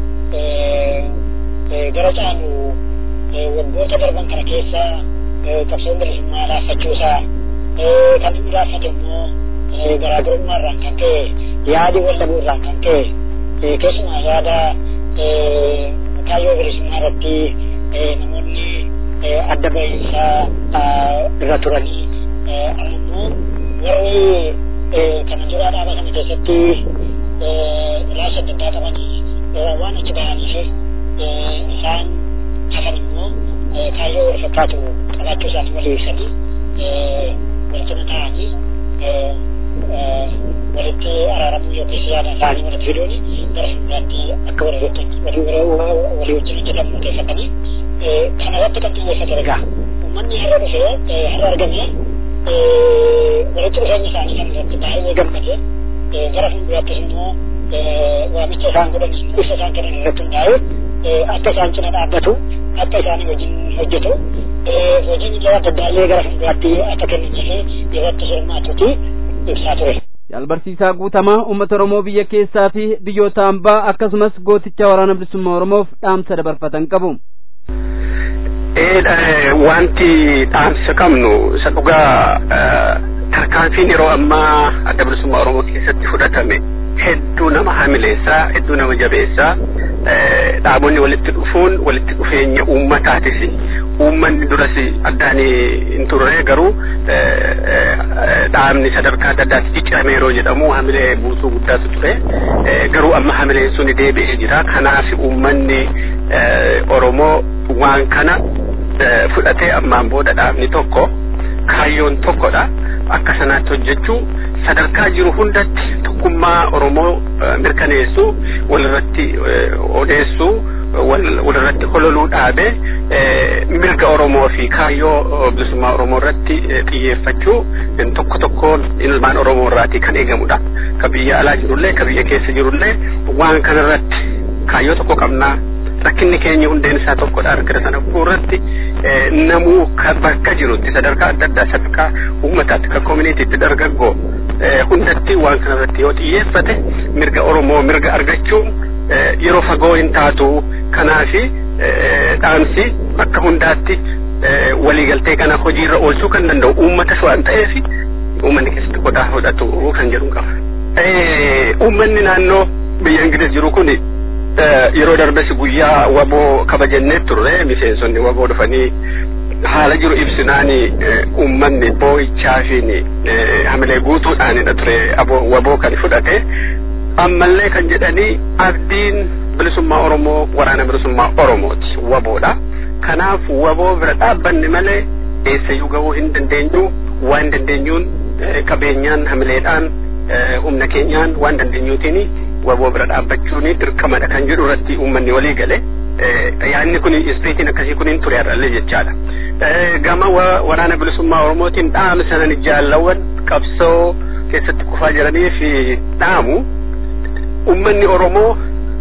Speaker 6: gara caalu waggoota darban kana keessa qabsoon bilisummaa laaffachuusaa kan inni laaffate immoo garaagarummaarraan kan ka'e yaadi wal dhabuurraan kan ka'e keessumaa yaada kaayyoo bilisummaa irratti namoonni adda ba'iinsaa irra turanii ammoo warri kana jiraa dhaaba kana keessatti ilaalcha adda addaa qabanii waan achi bahanii fi isaan hafan immoo kaayyoo wal fakkaatu qabaachuu isaanii walii ibsanii walcina ta'anii walitti araaramuu yookiis yaada isaanii walitti fiduun gara fuulduraatti akka walii wajjin hojjetamu murteeffatanii kanarratti kan xiyyeeffate egaa uummanni har'a dhufee har'a argamee walitti dhufeenya isaanii kan irratti baay'ee gammadee gara fuulduraattis immoo waamicha isaan godhanii ibsa isaan kennan irratti hundaa'ee akka isaan cina dhaabbatu akka isaanii wajjin hojjetu hojiin ijaa adda addaallee gara fuulduraatti akka kennichi fi irratti hirmaatuuti ibsaa ture.
Speaker 7: Jaalbarsiisaa Guutamaa uummata Oromoo biyya keessaa fi biyyoota ambaa akkasumas gooticha waraana bilisummaa Oromoof dhaamsa dabarfatan qabu.
Speaker 5: Wanti dhaamsa qabnu isa dhugaa tarkaanfiin yeroo ammaa adda bilisummaa Oromoo keessatti fudhatame hedduu nama hamileessaa, hedduu nama jabeessaa, dhaabonni walitti dhufuun walitti dhufeenya uummataatis uummanni duras addaan hin turre garuu dhaabni sadarkaa adda addaatti ciccirame yeroo jedhamu hamilee buusuu guddaatu ture, garuu amma hamileen sun deebi'ee jira. Kanaaf uummanni Oromoo waan kana fudhatee ammaan booda dhaabni tokko kaayyoon tokkodha. Akka sanaatti hojjechuu sadarkaa jiru hundatti tokkummaa Oromoo mirkaneessuu, walirratti odeessuu, walirratti hololuu dhaabee mirga Oromoo fi kaayyoo bilisummaa Oromoo irratti xiyyeeffachuu tokko tokkoon ilmaan Oromoo irraatii kan eegamudha. Ka biyya alaa jirullee ka biyya keessa jirullee waan kanarratti kaayyoo tokko qabnaa. Rakkinni keenya hundeen isaa tokkodha. Harka sana irratti namuu bakka jirutti sadarkaa adda addaa sadarkaa uummataatti kan koominiitiitti dargaggoo hundatti waan kanarratti yoo xiyyeeffate mirga Oromoo mirga argachuun yeroo fagoo hin taatu. Kanaafi dhaamsi bakka hundaatti waliigaltee kana hojiirra oolchuu kan danda'u uummatas waan ta'eef uummanni keessatti qooda fudhatu kan jedhu qaba. Uummanni naannoo biyya Ingiliz jiru kuni yeroo darbes guyyaa waboo kabajannee turre miseensonni waboo dhufanii haala jiru ibsinaani uummanni boo'ichaa fi hamilee guutuudhaanidha ture waboo kan fudhate. Ammallee kan jedhanii abdiin bilisummaa Oromoo waraana bilisummaa Oromooti waboodha. Kanaaf waboo bira dhaabbanne malee eessayyuu gahuu hin dandeenyu. Waan dandeenyuun qabeenyaan hamileedhaan humna keenyaan waan dandeenyuutiin waboo bira dhaabbachuun dirqamadha kan jedhu irratti uummanni walii gale. Yaanni kun ispiriitiin akkasii kun hin ture har'allee jechaadha. Gama waraana bilisummaa Oromootiin dhaamsanan jaalawwan qabsoo keessatti kufaa jiranii fi dhaamu uummanni Oromoo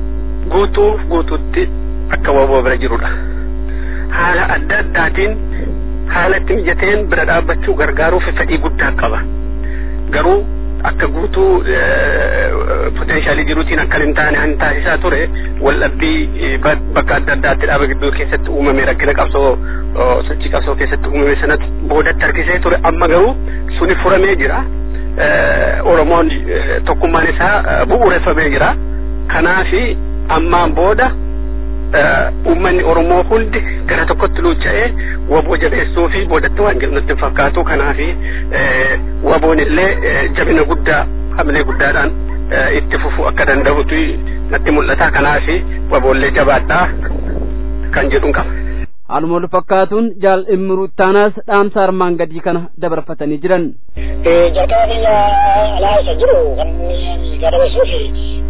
Speaker 5: guutuutti akka waboo bira jirudha. Haala adda addaatiin haala itti mijateen bira dhaabbachuu gargaaruuf fedhii guddaa qaba. Garuu akka guutuu poteenshaalii jiruutiin akka hin taane han taasisaa ture waldhabbii bakka adda addaatti dhaaba gidduu keessatti uumame rakkina qabsoo sochii qabsoo keessatti uumame sanatti boodatti harkisee ture. Amma garuu suni furamee jira. Oromoon tokkummaan isaa bu'uureffamee jira. Kanaafi ammaan booda uummanni Oromoo hundi gara tokkotti luucha'ee waboo jabeessuu fi boodatti waan jedhu nutti fakkaatu. Kanaafi waboon illee jabina guddaa hamilee guddaadhaan itti fufuu akka danda'utu natti mul'ata. Kanaafi waboollee jabaadhaa kan jedhuun qaba.
Speaker 7: Haaluma wal fakkaatuun jaal Imruu Taanaas dhaamsa armaan gadii kana dabarfatanii jiran.
Speaker 6: Jalqaba biyya alaa isa jiru kan gadabasuu fi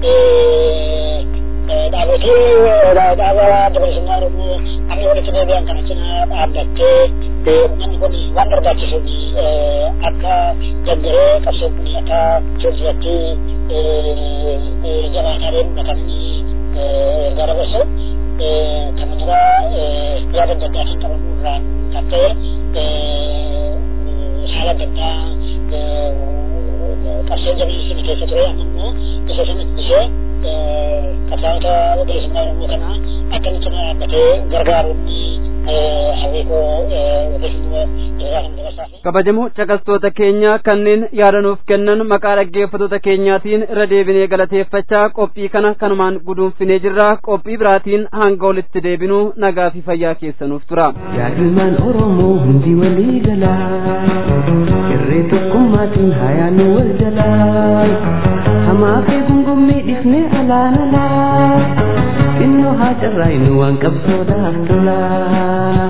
Speaker 6: dhaabotii dhaaba bilisummaa Oromoo akka walitti deebi'an kana cina dhaabbattee uummanni kun waan barbaachisuun akka jaggaree qabsoo kun akka keessatti jabaataa deemudha kan inni gadabasu. Kana dura yaada adda addaatiin qabamuu irraan kan ta'e haala adda addaa qabsoo jabeessine keessa ture. Amma immoo isa sanatti ishee qabsaa'ota bilisummaa Oromoo kana akkamitti dhaabbatee gargaaruun
Speaker 7: kabajamoo caqastoota keenya kanneen yaadanuuf kennan maqaa dhaggeeffattoota keenyaatiin irra deebinee galateeffachaa qophii kana kanumaan guduunfinee jirra. Qophii biraatiin hanga walitti deebinu nagaa fi fayyaa keessanuuf tura.
Speaker 8: Yaadilmaan Oromoo hundi walii galaa irree tokkummaatiin hayaanuu wal jalaa hamaa fi gungummii dhifnee alaan alaa innoo haa carraaynu waan qabsoodhaaf tolaa.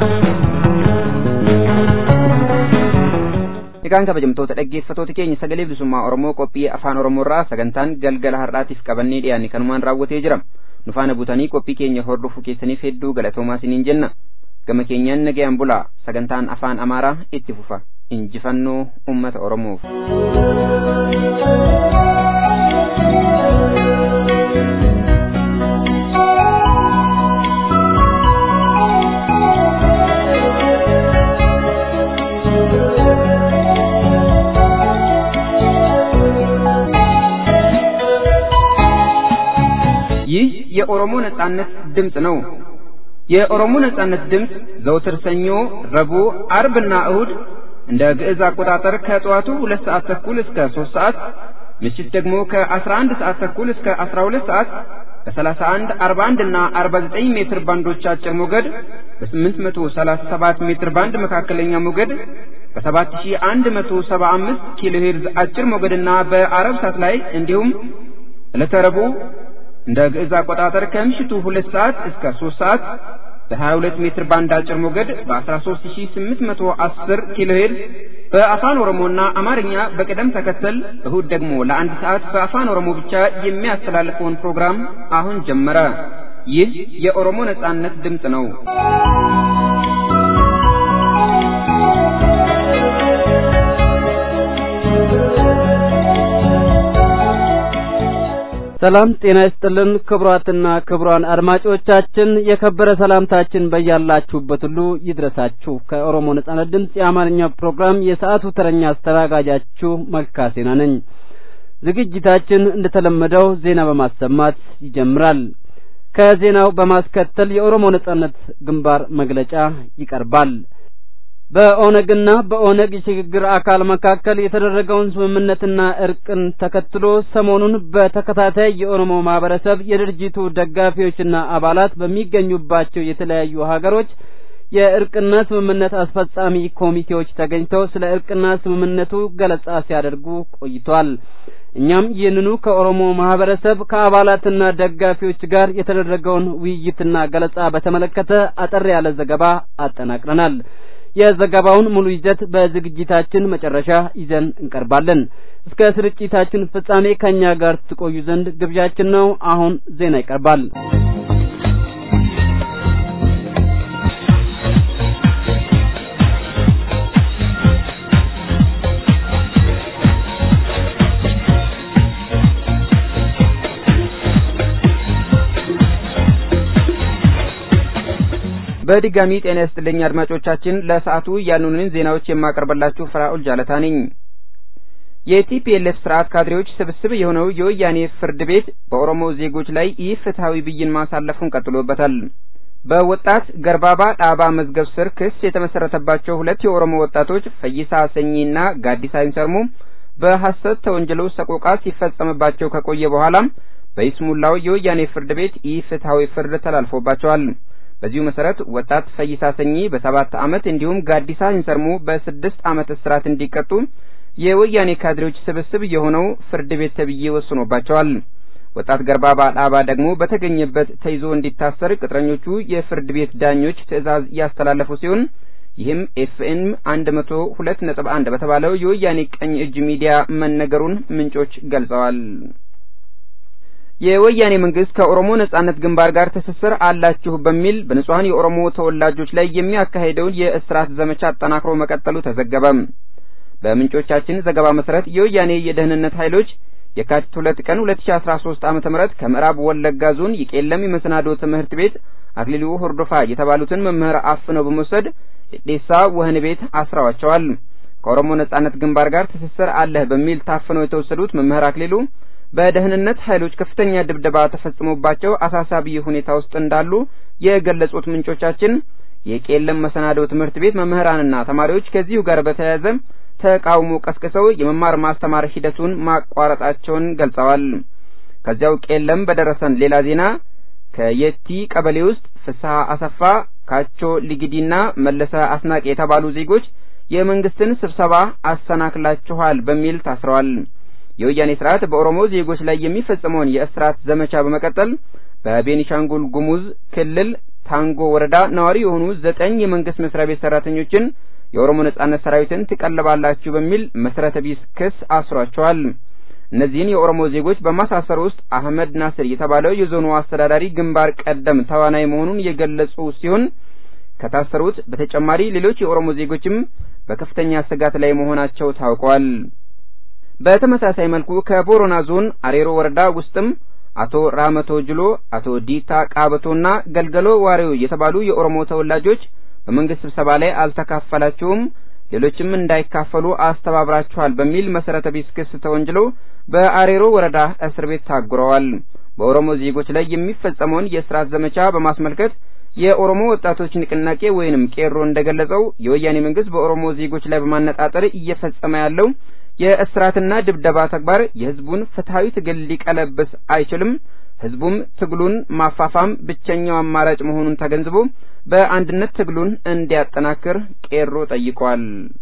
Speaker 2: Egaan kabajamtoota dhaggeeffattoota keenya sagalee bilisummaa Oromoo qophii afaan Oromoo irraa sagantaan galgala har'aatiif qabannee dhiyaanne kanumaan raawwatee jira. Nu faana butanii qophii keenya hordofuu keessaniif hedduu galatoomaa isiniin jenna. Gama keenyaan nagayaan bulaa. Sagantaan afaan Amaaraa itti fufa. Injifannoo uummata Oromoof. የኦሮሞ ነጻነት ድምጽ ነው። የኦሮሞ ነጻነት ድምጽ ዘወትር ሰኞ፣ ረቡዕ፣ አርብና እሁድ እንደ ግዕዝ አቆጣጠር ከጠዋቱ 2 ሰዓት ተኩል እስከ 3 ሰዓት፣ ምሽት ደግሞ ከ11 ሰዓት ተኩል እስከ 12 ሰዓት በ31፣ 41 እና 49 ሜትር ባንዶች አጭር ሞገድ በ837 ሜትር ባንድ መካከለኛ ሞገድ በ7175 ኪሎ ሄርዝ አጭር ሞገድና በአረብ ሳት ላይ እንዲሁም ዕለተ ረቡዕ እንደ ግዕዝ አቆጣጠር ከምሽቱ 2 ሰዓት እስከ 3 ሰዓት በ22 ሜትር ባንድ አጭር ሞገድ በ13810 ኪሎ ሄርዝ በአፋን ኦሮሞና አማርኛ በቅደም ተከተል እሁድ ደግሞ ለአንድ ሰዓት በአፋን ኦሮሞ ብቻ የሚያስተላልፈውን ፕሮግራም አሁን ጀመረ። ይህ የኦሮሞ ነጻነት ድምጽ ነው።
Speaker 7: ሰላም ጤና ይስጥልን ክቡራትና ክቡራን አድማጮቻችን የከበረ ሰላምታችን በያላችሁበት ሁሉ ይድረሳችሁ። ከኦሮሞ ነጻነት ድምጽ የአማርኛ ፕሮግራም የሰዓቱ ተረኛ አስተናጋጃችሁ መልካሴና ነኝ። ዝግጅታችን እንደተለመደው ዜና በማሰማት ይጀምራል። ከዜናው በማስከተል የኦሮሞ ነጻነት ግንባር መግለጫ ይቀርባል። በኦነግና በኦነግ የሽግግር አካል መካከል የተደረገውን ስምምነትና እርቅን ተከትሎ ሰሞኑን በተከታታይ የኦሮሞ ማህበረሰብ የድርጅቱ ደጋፊዎችና አባላት በሚገኙባቸው የተለያዩ ሀገሮች የእርቅና ስምምነት አስፈጻሚ ኮሚቴዎች ተገኝተው ስለ እርቅና ስምምነቱ ገለጻ ሲያደርጉ ቆይቷል። እኛም ይህንኑ ከኦሮሞ ማህበረሰብ ከአባላትና ደጋፊዎች ጋር የተደረገውን ውይይትና ገለጻ በተመለከተ አጠር ያለ ዘገባ አጠናቅረናል። የዘገባውን ሙሉ ይዘት በዝግጅታችን መጨረሻ ይዘን እንቀርባለን። እስከ ስርጭታችን ፍጻሜ ከኛ ጋር ትቆዩ ዘንድ ግብዣችን ነው። አሁን ዜና ይቀርባል።
Speaker 2: በድጋሚ ጤና ይስጥልኝ አድማጮቻችን። ለሰዓቱ ያሉንን ዜናዎች የማቀርብላችሁ ፍራኦል ጃለታ ነኝ። የቲፒኤልኤፍ ስርዓት ካድሬዎች ስብስብ የሆነው የወያኔ ፍርድ ቤት በኦሮሞ ዜጎች ላይ ኢፍትሐዊ ብይን ማሳለፉን ቀጥሎበታል። በወጣት ገርባባ ዳባ መዝገብ ስር ክስ የተመሰረተባቸው 2 የኦሮሞ ወጣቶች ፈይሳ ሰኚና ጋዲሳ ይንሰርሙ በሐሰት ተወንጀለው ሰቆቃ ሲፈጸምባቸው ከቆየ በኋላ በይስሙላው የወያኔ ፍርድ ቤት ኢፍትሐዊ ፍርድ ተላልፎባቸዋል። በዚሁ መሰረት ወጣት ፈይሳ ሰኚ በ7 ዓመት እንዲሁም ጋዲሳ ይንሰርሙ በ6 ዓመት እስራት እንዲቀጡ የወያኔ ካድሬዎች ስብስብ የሆነው ፍርድ ቤት ተብዬ ወስኖባቸዋል። ወጣት ገርባባ ዳባ ደግሞ በተገኘበት ተይዞ እንዲታሰር ቅጥረኞቹ የፍርድ ቤት ዳኞች ትዕዛዝ ያስተላለፉ ሲሆን ይህም ኤፍኤም 102.1 በተባለው የወያኔ ቀኝ እጅ ሚዲያ መነገሩን ምንጮች ገልጸዋል። የወያኔ መንግስት ከኦሮሞ ነጻነት ግንባር ጋር ትስስር አላችሁ በሚል በንጹሃን የኦሮሞ ተወላጆች ላይ የሚያካሂደውን የእስራት ዘመቻ አጠናክሮ መቀጠሉ ተዘገበ። በምንጮቻችን ዘገባ መሰረት የወያኔ የደህንነት ኃይሎች የካቲት 2 ቀን 2013 ዓ.ም ከምዕራብ ወለጋ ዞን የቄለም የመሰናዶ ትምህርት ቤት አክሊሉ ሆርዶፋ የተባሉትን መምህር አፍነው በመውሰድ ዴሳ ወህኒ ቤት አስረዋቸዋል። ከኦሮሞ ነጻነት ግንባር ጋር ትስስር አለህ በሚል ታፍነው የተወሰዱት መምህር አክሊሉ በደህንነት ኃይሎች ከፍተኛ ድብደባ ተፈጽሞባቸው አሳሳቢ ሁኔታ ውስጥ እንዳሉ የገለጹት ምንጮቻችን የቄለም መሰናዶ ትምህርት ቤት መምህራንና ተማሪዎች ከዚሁ ጋር በተያያዘ ተቃውሞ ቀስቅሰው የመማር ማስተማር ሂደቱን ማቋረጣቸውን ገልጸዋል። ከዚያው ቄለም በደረሰን ሌላ ዜና ከየቲ ቀበሌ ውስጥ ፍስሐ አሰፋ፣ ካቾ ሊግዲና መለሰ አስናቅ የተባሉ ዜጎች የመንግስትን ስብሰባ አሰናክላችኋል በሚል ታስረዋል። የወያኔ ስርዓት በኦሮሞ ዜጎች ላይ የሚፈጸመውን የእስራት ዘመቻ በመቀጠል በቤኒሻንጉል ጉሙዝ ክልል ታንጎ ወረዳ ነዋሪ የሆኑ 9 የመንግስት መስሪያ ቤት ሰራተኞችን የኦሮሞ ነጻነት ሰራዊትን ትቀልባላችሁ በሚል መሰረተ ቢስ ክስ አስሯቸዋል። እነዚህን የኦሮሞ ዜጎች በማሳሰር ውስጥ አህመድ ናስር የተባለው የዞኑ አስተዳዳሪ ግንባር ቀደም ተዋናይ መሆኑን የገለጹ ሲሆን ከታሰሩት በተጨማሪ ሌሎች የኦሮሞ ዜጎችም በከፍተኛ ስጋት ላይ መሆናቸው ታውቋል። በተመሳሳይ መልኩ ከቦሮና ዞን አሬሮ ወረዳ ውስጥም አቶ ራመቶ ጅሎ፣ አቶ ዲታ ቃበቶና ገልገሎ ዋሪው የተባሉ የኦሮሞ ተወላጆች በመንግስት ስብሰባ ላይ አልተካፈላችሁም፣ ሌሎችም እንዳይካፈሉ አስተባብራችኋል በሚል መሰረተ ቢስ ክስ ተወንጅለው በአሬሮ ወረዳ እስር ቤት ታጉረዋል። በኦሮሞ ዜጎች ላይ የሚፈጸመውን የእስራት ዘመቻ በማስመልከት የኦሮሞ ወጣቶች ንቅናቄ ወይንም ቄሮ እንደገለጸው የወያኔ መንግስት በኦሮሞ ዜጎች ላይ በማነጣጠር እየፈጸመ ያለው የእስራትና ድብደባ ተግባር የህዝቡን ፍትሃዊ ትግል ሊቀለብስ አይችልም። ህዝቡም ትግሉን ማፋፋም ብቸኛው አማራጭ መሆኑን ተገንዝቦ በአንድነት ትግሉን እንዲያጠናክር ቄሮ ጠይቋል።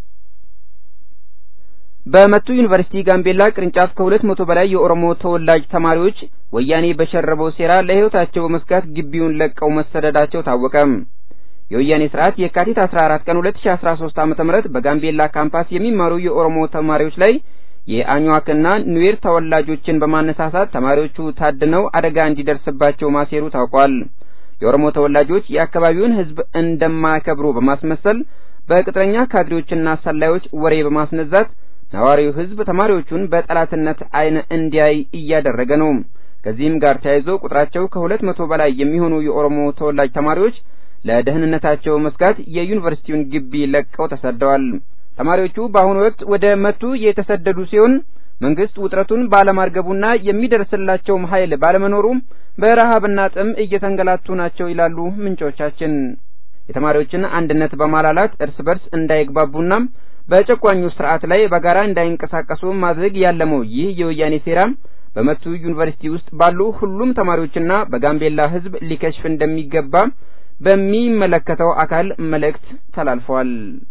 Speaker 2: በመቱ ዩኒቨርሲቲ ጋምቤላ ቅርንጫፍ ከ200 በላይ የኦሮሞ ተወላጅ ተማሪዎች ወያኔ በሸረበው ሴራ ለህይወታቸው በመስጋት ግቢውን ለቀው መሰደዳቸው ታወቀ። የወያኔ ስርዓት የካቲት 14 ቀን 2013 ዓ.ም በጋምቤላ ካምፓስ የሚማሩ የኦሮሞ ተማሪዎች ላይ የአኝዋክና ኑዌር ተወላጆችን በማነሳሳት ተማሪዎቹ ታድነው አደጋ እንዲደርስባቸው ማሴሩ ታውቋል። የኦሮሞ ተወላጆች የአካባቢውን ህዝብ እንደማያከብሩ በማስመሰል በቅጥረኛ ካድሬዎችና ሰላዮች ወሬ በማስነዛት ነዋሪው ህዝብ ተማሪዎቹን በጠላትነት አይን እንዲያይ እያደረገ ነው። ከዚህም ጋር ተያይዞ ቁጥራቸው ከ200 በላይ የሚሆኑ የኦሮሞ ተወላጅ ተማሪዎች ለደህንነታቸው መስጋት የዩኒቨርሲቲውን ግቢ ለቀው ተሰደዋል። ተማሪዎቹ በአሁኑ ወቅት ወደ መቱ የተሰደዱ ሲሆን መንግስት ውጥረቱን ባለማርገቡና የሚደርስላቸው ኃይል ባለመኖሩ በረሃብና ጥም እየተንገላቱ ናቸው ይላሉ ምንጮቻችን። የተማሪዎችን አንድነት በማላላት እርስ በርስ እንዳይግባቡና በጨቋኙ ስርዓት ላይ በጋራ እንዳይንቀሳቀሱ ማድረግ ያለመው ይህ የወያኔ ሴራ በመቱ ዩኒቨርሲቲ ውስጥ ባሉ ሁሉም ተማሪዎችና በጋምቤላ ህዝብ ሊከሽፍ እንደሚገባ በሚመለከተው አካል መልእክት ተላልፏል።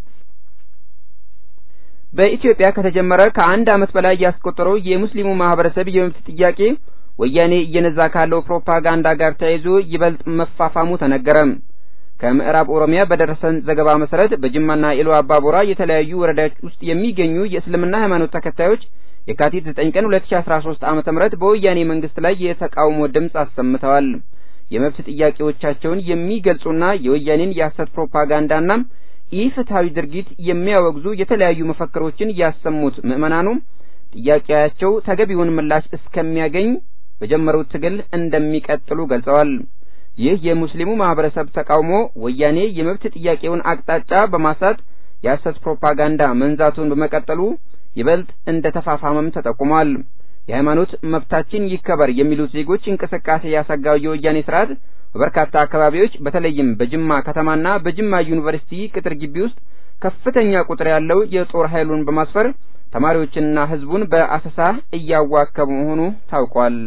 Speaker 2: በኢትዮጵያ ከተጀመረ ከአንድ ዓመት በላይ ያስቆጠረው የሙስሊሙ ማህበረሰብ የመብት ጥያቄ ወያኔ እየነዛ ካለው ፕሮፓጋንዳ ጋር ተያይዞ ይበልጥ መፋፋሙ ተነገረ። ከምዕራብ ኦሮሚያ በደረሰን ዘገባ መሰረት በጅማና ኢሉ አባቦራ የተለያዩ ወረዳዎች ውስጥ የሚገኙ የእስልምና ሃይማኖት ተከታዮች የካቲት 9 ቀን 2013 ዓ.ም በወያኔ መንግስት ላይ የተቃውሞ ድምጽ አሰምተዋል። የመብት ጥያቄዎቻቸውን የሚገልጹና የወያኔን የሐሰት ፕሮፓጋንዳና ኢፍትሃዊ ድርጊት የሚያወግዙ የተለያዩ መፈክሮችን ያሰሙት ምዕመናኑ ጥያቄያቸው ተገቢውን ምላሽ እስከሚያገኝ በጀመሩት ትግል እንደሚቀጥሉ ገልጸዋል። ይህ የሙስሊሙ ማህበረሰብ ተቃውሞ ወያኔ የመብት ጥያቄውን አቅጣጫ በማሳት የሐሰት ፕሮፓጋንዳ መንዛቱን በመቀጠሉ ይበልጥ እንደተፋፋመም ተጠቁሟል። የሃይማኖት መብታችን ይከበር የሚሉት ዜጎች እንቅስቃሴ ያሰጋው የወያኔ ስርዓት በበርካታ አካባቢዎች በተለይም በጅማ ከተማና በጅማ ዩኒቨርሲቲ ቅጥር ግቢ ውስጥ ከፍተኛ ቁጥር ያለው የጦር ኃይሉን በማስፈር ተማሪዎችንና ህዝቡን በአሰሳ እያዋከቡ መሆኑ ታውቋል።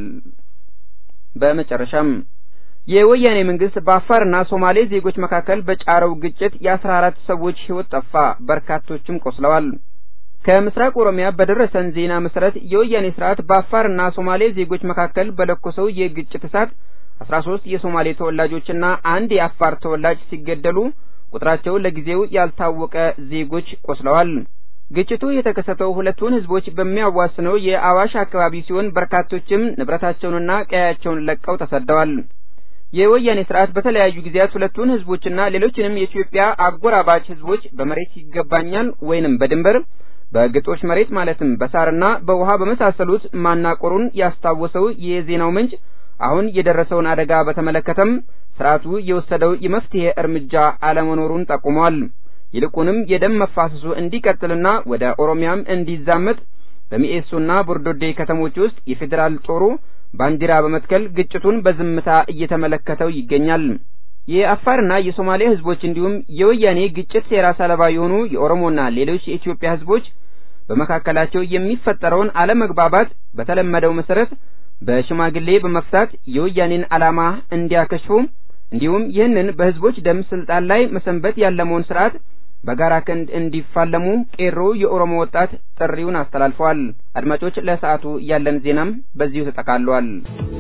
Speaker 2: በመጨረሻም የወያኔ መንግስት በአፋርና ሶማሌ ዜጎች መካከል በጫረው ግጭት የ14 ሰዎች ህይወት ጠፋ፣ በርካቶችም ቆስለዋል። ከምስራቅ ኦሮሚያ በደረሰን ዜና መሰረት የወያኔ ስርዓት በአፋርና ሶማሌ ዜጎች መካከል በለኮሰው የግጭት እሳት 13 የሶማሌ ተወላጆችና አንድ የአፋር ተወላጅ ሲገደሉ ቁጥራቸው ለጊዜው ያልታወቀ ዜጎች ቆስለዋል። ግጭቱ የተከሰተው ሁለቱን ህዝቦች በሚያዋስነው የአዋሽ አካባቢ ሲሆን በርካቶችም ንብረታቸውንና ቀያቸውን ለቀው ተሰደዋል። የወያኔ ስርዓት በተለያዩ ጊዜያት ሁለቱን ህዝቦችና ሌሎችንም የኢትዮጵያ አጎራባች ህዝቦች በመሬት ይገባኛል ወይንም በድንበር በግጦሽ መሬት ማለትም በሳርና በውሃ በመሳሰሉት ማናቆሩን ያስታወሰው የዜናው ምንጭ አሁን የደረሰውን አደጋ በተመለከተም ስርዓቱ የወሰደው የመፍትሄ እርምጃ አለመኖሩን ጠቁሟል። ይልቁንም የደም መፋሰሱ እንዲቀጥልና ወደ ኦሮሚያም እንዲዛመት በሚኤሶና ቦርዶዴ ከተሞች ውስጥ የፌዴራል ጦሩ ባንዲራ በመትከል ግጭቱን በዝምታ እየተመለከተው ይገኛል። የአፋርና የሶማሌ ህዝቦች እንዲሁም የወያኔ ግጭት ሴራ ሰለባ የሆኑ የኦሮሞና ሌሎች የኢትዮጵያ ህዝቦች በመካከላቸው የሚፈጠረውን አለመግባባት በተለመደው መሰረት በሽማግሌ በመፍታት የወያኔን ዓላማ እንዲያከሽፉ እንዲሁም ይህንን በህዝቦች ደም ስልጣን ላይ መሰንበት ያለመውን ስርዓት በጋራ ክንድ እንዲፋለሙ ቄሮ የኦሮሞ ወጣት ጥሪውን አስተላልፈዋል። አድማጮች፣ ለሰዓቱ ያለን ዜናም በዚሁ ተጠቃሏል።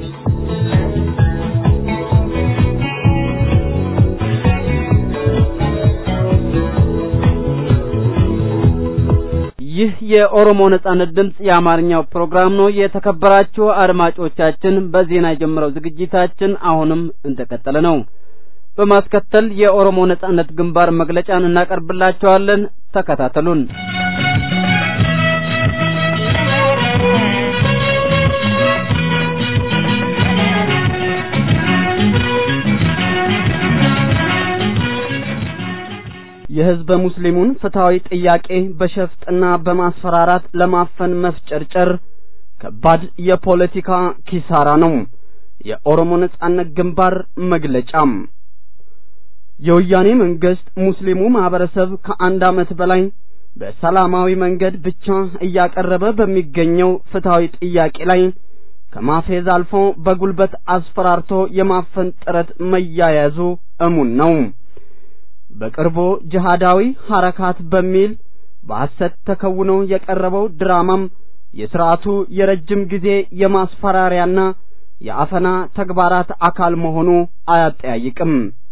Speaker 7: ይህ የኦሮሞ ነጻነት ድምጽ የአማርኛው ፕሮግራም ነው። የተከበራችሁ አድማጮቻችን፣ በዜና የጀመረው ዝግጅታችን አሁንም እንደቀጠለ ነው። በማስከተል የኦሮሞ ነጻነት ግንባር መግለጫን እናቀርብላችኋለን። ተከታተሉን። የህዝብ ሙስሊሙን ፍትሃዊ ጥያቄ በሸፍጥና በማስፈራራት ለማፈን መፍጨርጨር ከባድ የፖለቲካ ኪሳራ ነው።
Speaker 1: የኦሮሞ ነጻነት ግንባር መግለጫም የወያኔ መንግስት ሙስሊሙ ማህበረሰብ ከአንድ ዓመት በላይ በሰላማዊ መንገድ ብቻ እያቀረበ በሚገኘው ፍትሃዊ ጥያቄ ላይ ከማፌዝ አልፎ በጉልበት አስፈራርቶ የማፈን ጥረት መያያዙ እሙን ነው። በቅርቡ ጂሃዳዊ ሐረካት በሚል በሐሰት ተከውኖ የቀረበው ድራማም የሥርዓቱ የረጅም ጊዜ የማስፈራሪያና የአፈና ተግባራት አካል መሆኑ አያጠያይቅም።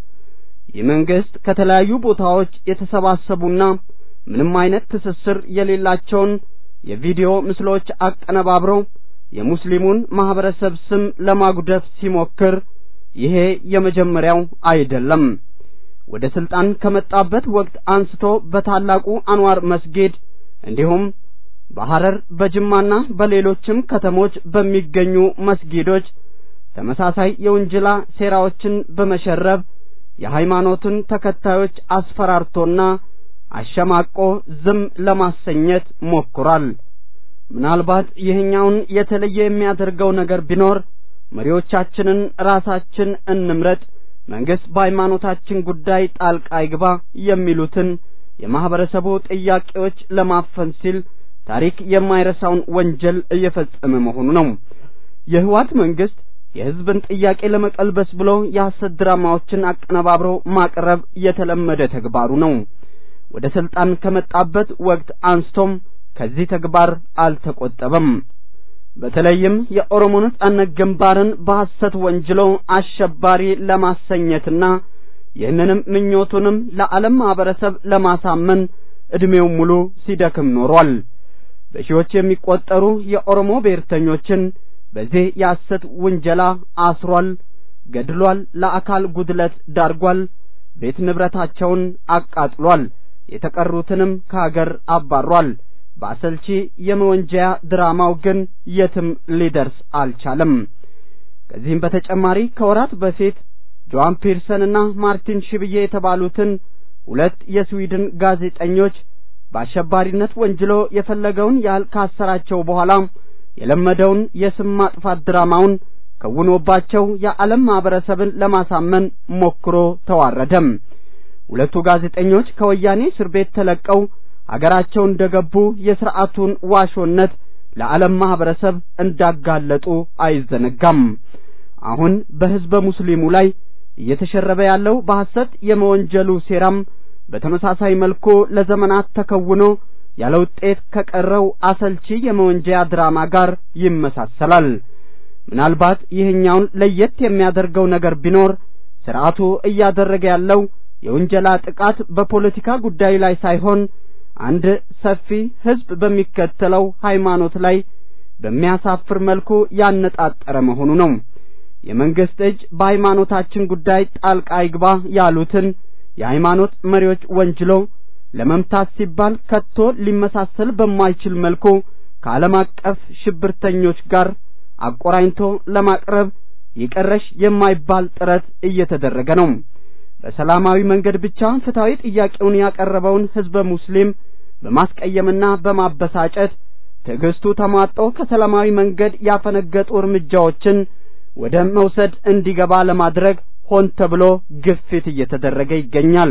Speaker 1: የመንግስት ከተለያዩ ቦታዎች የተሰባሰቡና ምንም አይነት ትስስር የሌላቸውን የቪዲዮ ምስሎች አቀነባብሮ የሙስሊሙን ማህበረሰብ ስም ለማጉደፍ ሲሞክር ይሄ የመጀመሪያው አይደለም። ወደ ስልጣን ከመጣበት ወቅት አንስቶ በታላቁ አንዋር መስጊድ እንዲሁም በሐረር በጅማና በሌሎችም ከተሞች በሚገኙ መስጊዶች ተመሳሳይ የወንጀላ ሴራዎችን በመሸረብ የሃይማኖትን ተከታዮች አስፈራርቶና አሸማቆ ዝም ለማሰኘት ሞክሯል። ምናልባት ይህኛውን የተለየ የሚያደርገው ነገር ቢኖር መሪዎቻችንን ራሳችን እንምረጥ፣ መንግስት በሃይማኖታችን ጉዳይ ጣልቃ ይግባ የሚሉትን የማህበረሰቡ ጥያቄዎች ለማፈን ሲል ታሪክ የማይረሳውን ወንጀል እየፈጸመ መሆኑ ነው። የህወሓት መንግስት የህዝብን ጥያቄ ለመቀልበስ ብሎ የሐሰት ድራማዎችን አቀነባብሮ ማቅረብ የተለመደ ተግባሩ ነው። ወደ ስልጣን ከመጣበት ወቅት አንስቶም ከዚህ ተግባር አልተቆጠበም። በተለይም የኦሮሞ ነጻነት ግንባርን በሐሰት ወንጅሎ አሸባሪ ለማሰኘትና ይህንንም ምኞቱንም ለዓለም ማህበረሰብ ለማሳመን እድሜው ሙሉ ሲደክም ኖሯል። በሺዎች የሚቆጠሩ የኦሮሞ ብሔርተኞችን በዚህ የሐሰት ወንጀላ አስሯል፣ ገድሏል፣ ለአካል ጉድለት ዳርጓል፣ ቤት ንብረታቸውን አቃጥሏል፣ የተቀሩትንም ከሀገር አባሯል። በአሰልቺ የመወንጀያ ድራማው ግን የትም ሊደርስ አልቻለም። ከዚህም በተጨማሪ ከወራት በፊት ጆዋን ፒርሰንና ማርቲን ሽብዬ የተባሉትን ሁለት የስዊድን ጋዜጠኞች በአሸባሪነት ወንጅሎ የፈለገውን ያህል ካሰራቸው በኋላ የለመደውን የስም ማጥፋት ድራማውን ከውኖባቸው የዓለም ማህበረሰብን ለማሳመን ሞክሮ ተዋረደም። ሁለቱ ጋዜጠኞች ከወያኔ እስር ቤት ተለቀው ሀገራቸው እንደገቡ የሥርዓቱን ዋሾነት ለዓለም ማህበረሰብ እንዳጋለጡ አይዘነጋም። አሁን በህዝበ ሙስሊሙ ላይ እየተሸረበ ያለው በሐሰት የመወንጀሉ ሴራም በተመሳሳይ መልኩ ለዘመናት ተከውኖ ያለ ውጤት ከቀረው አሰልቺ የመወንጀያ ድራማ ጋር ይመሳሰላል። ምናልባት ይህኛውን ለየት የሚያደርገው ነገር ቢኖር ሥርዓቱ እያደረገ ያለው የወንጀላ ጥቃት በፖለቲካ ጉዳይ ላይ ሳይሆን አንድ ሰፊ ህዝብ በሚከተለው ሃይማኖት ላይ በሚያሳፍር መልኩ ያነጣጠረ መሆኑ ነው። የመንግስት እጅ በሃይማኖታችን ጉዳይ ጣልቃ ይግባ ያሉትን የሃይማኖት መሪዎች ወንጅሎ ለመምታት ሲባል ከቶ ሊመሳሰል በማይችል መልኩ ከዓለም አቀፍ ሽብርተኞች ጋር አቆራኝቶ ለማቅረብ ይቀረሽ የማይባል ጥረት እየተደረገ ነው። በሰላማዊ መንገድ ብቻ ፍትሃዊ ጥያቄውን ያቀረበውን ህዝበ ሙስሊም በማስቀየምና በማበሳጨት ትዕግስቱ ተሟጦ ከሰላማዊ መንገድ ያፈነገጡ እርምጃዎችን ወደ መውሰድ እንዲገባ ለማድረግ ሆን ተብሎ ግፊት እየተደረገ ይገኛል።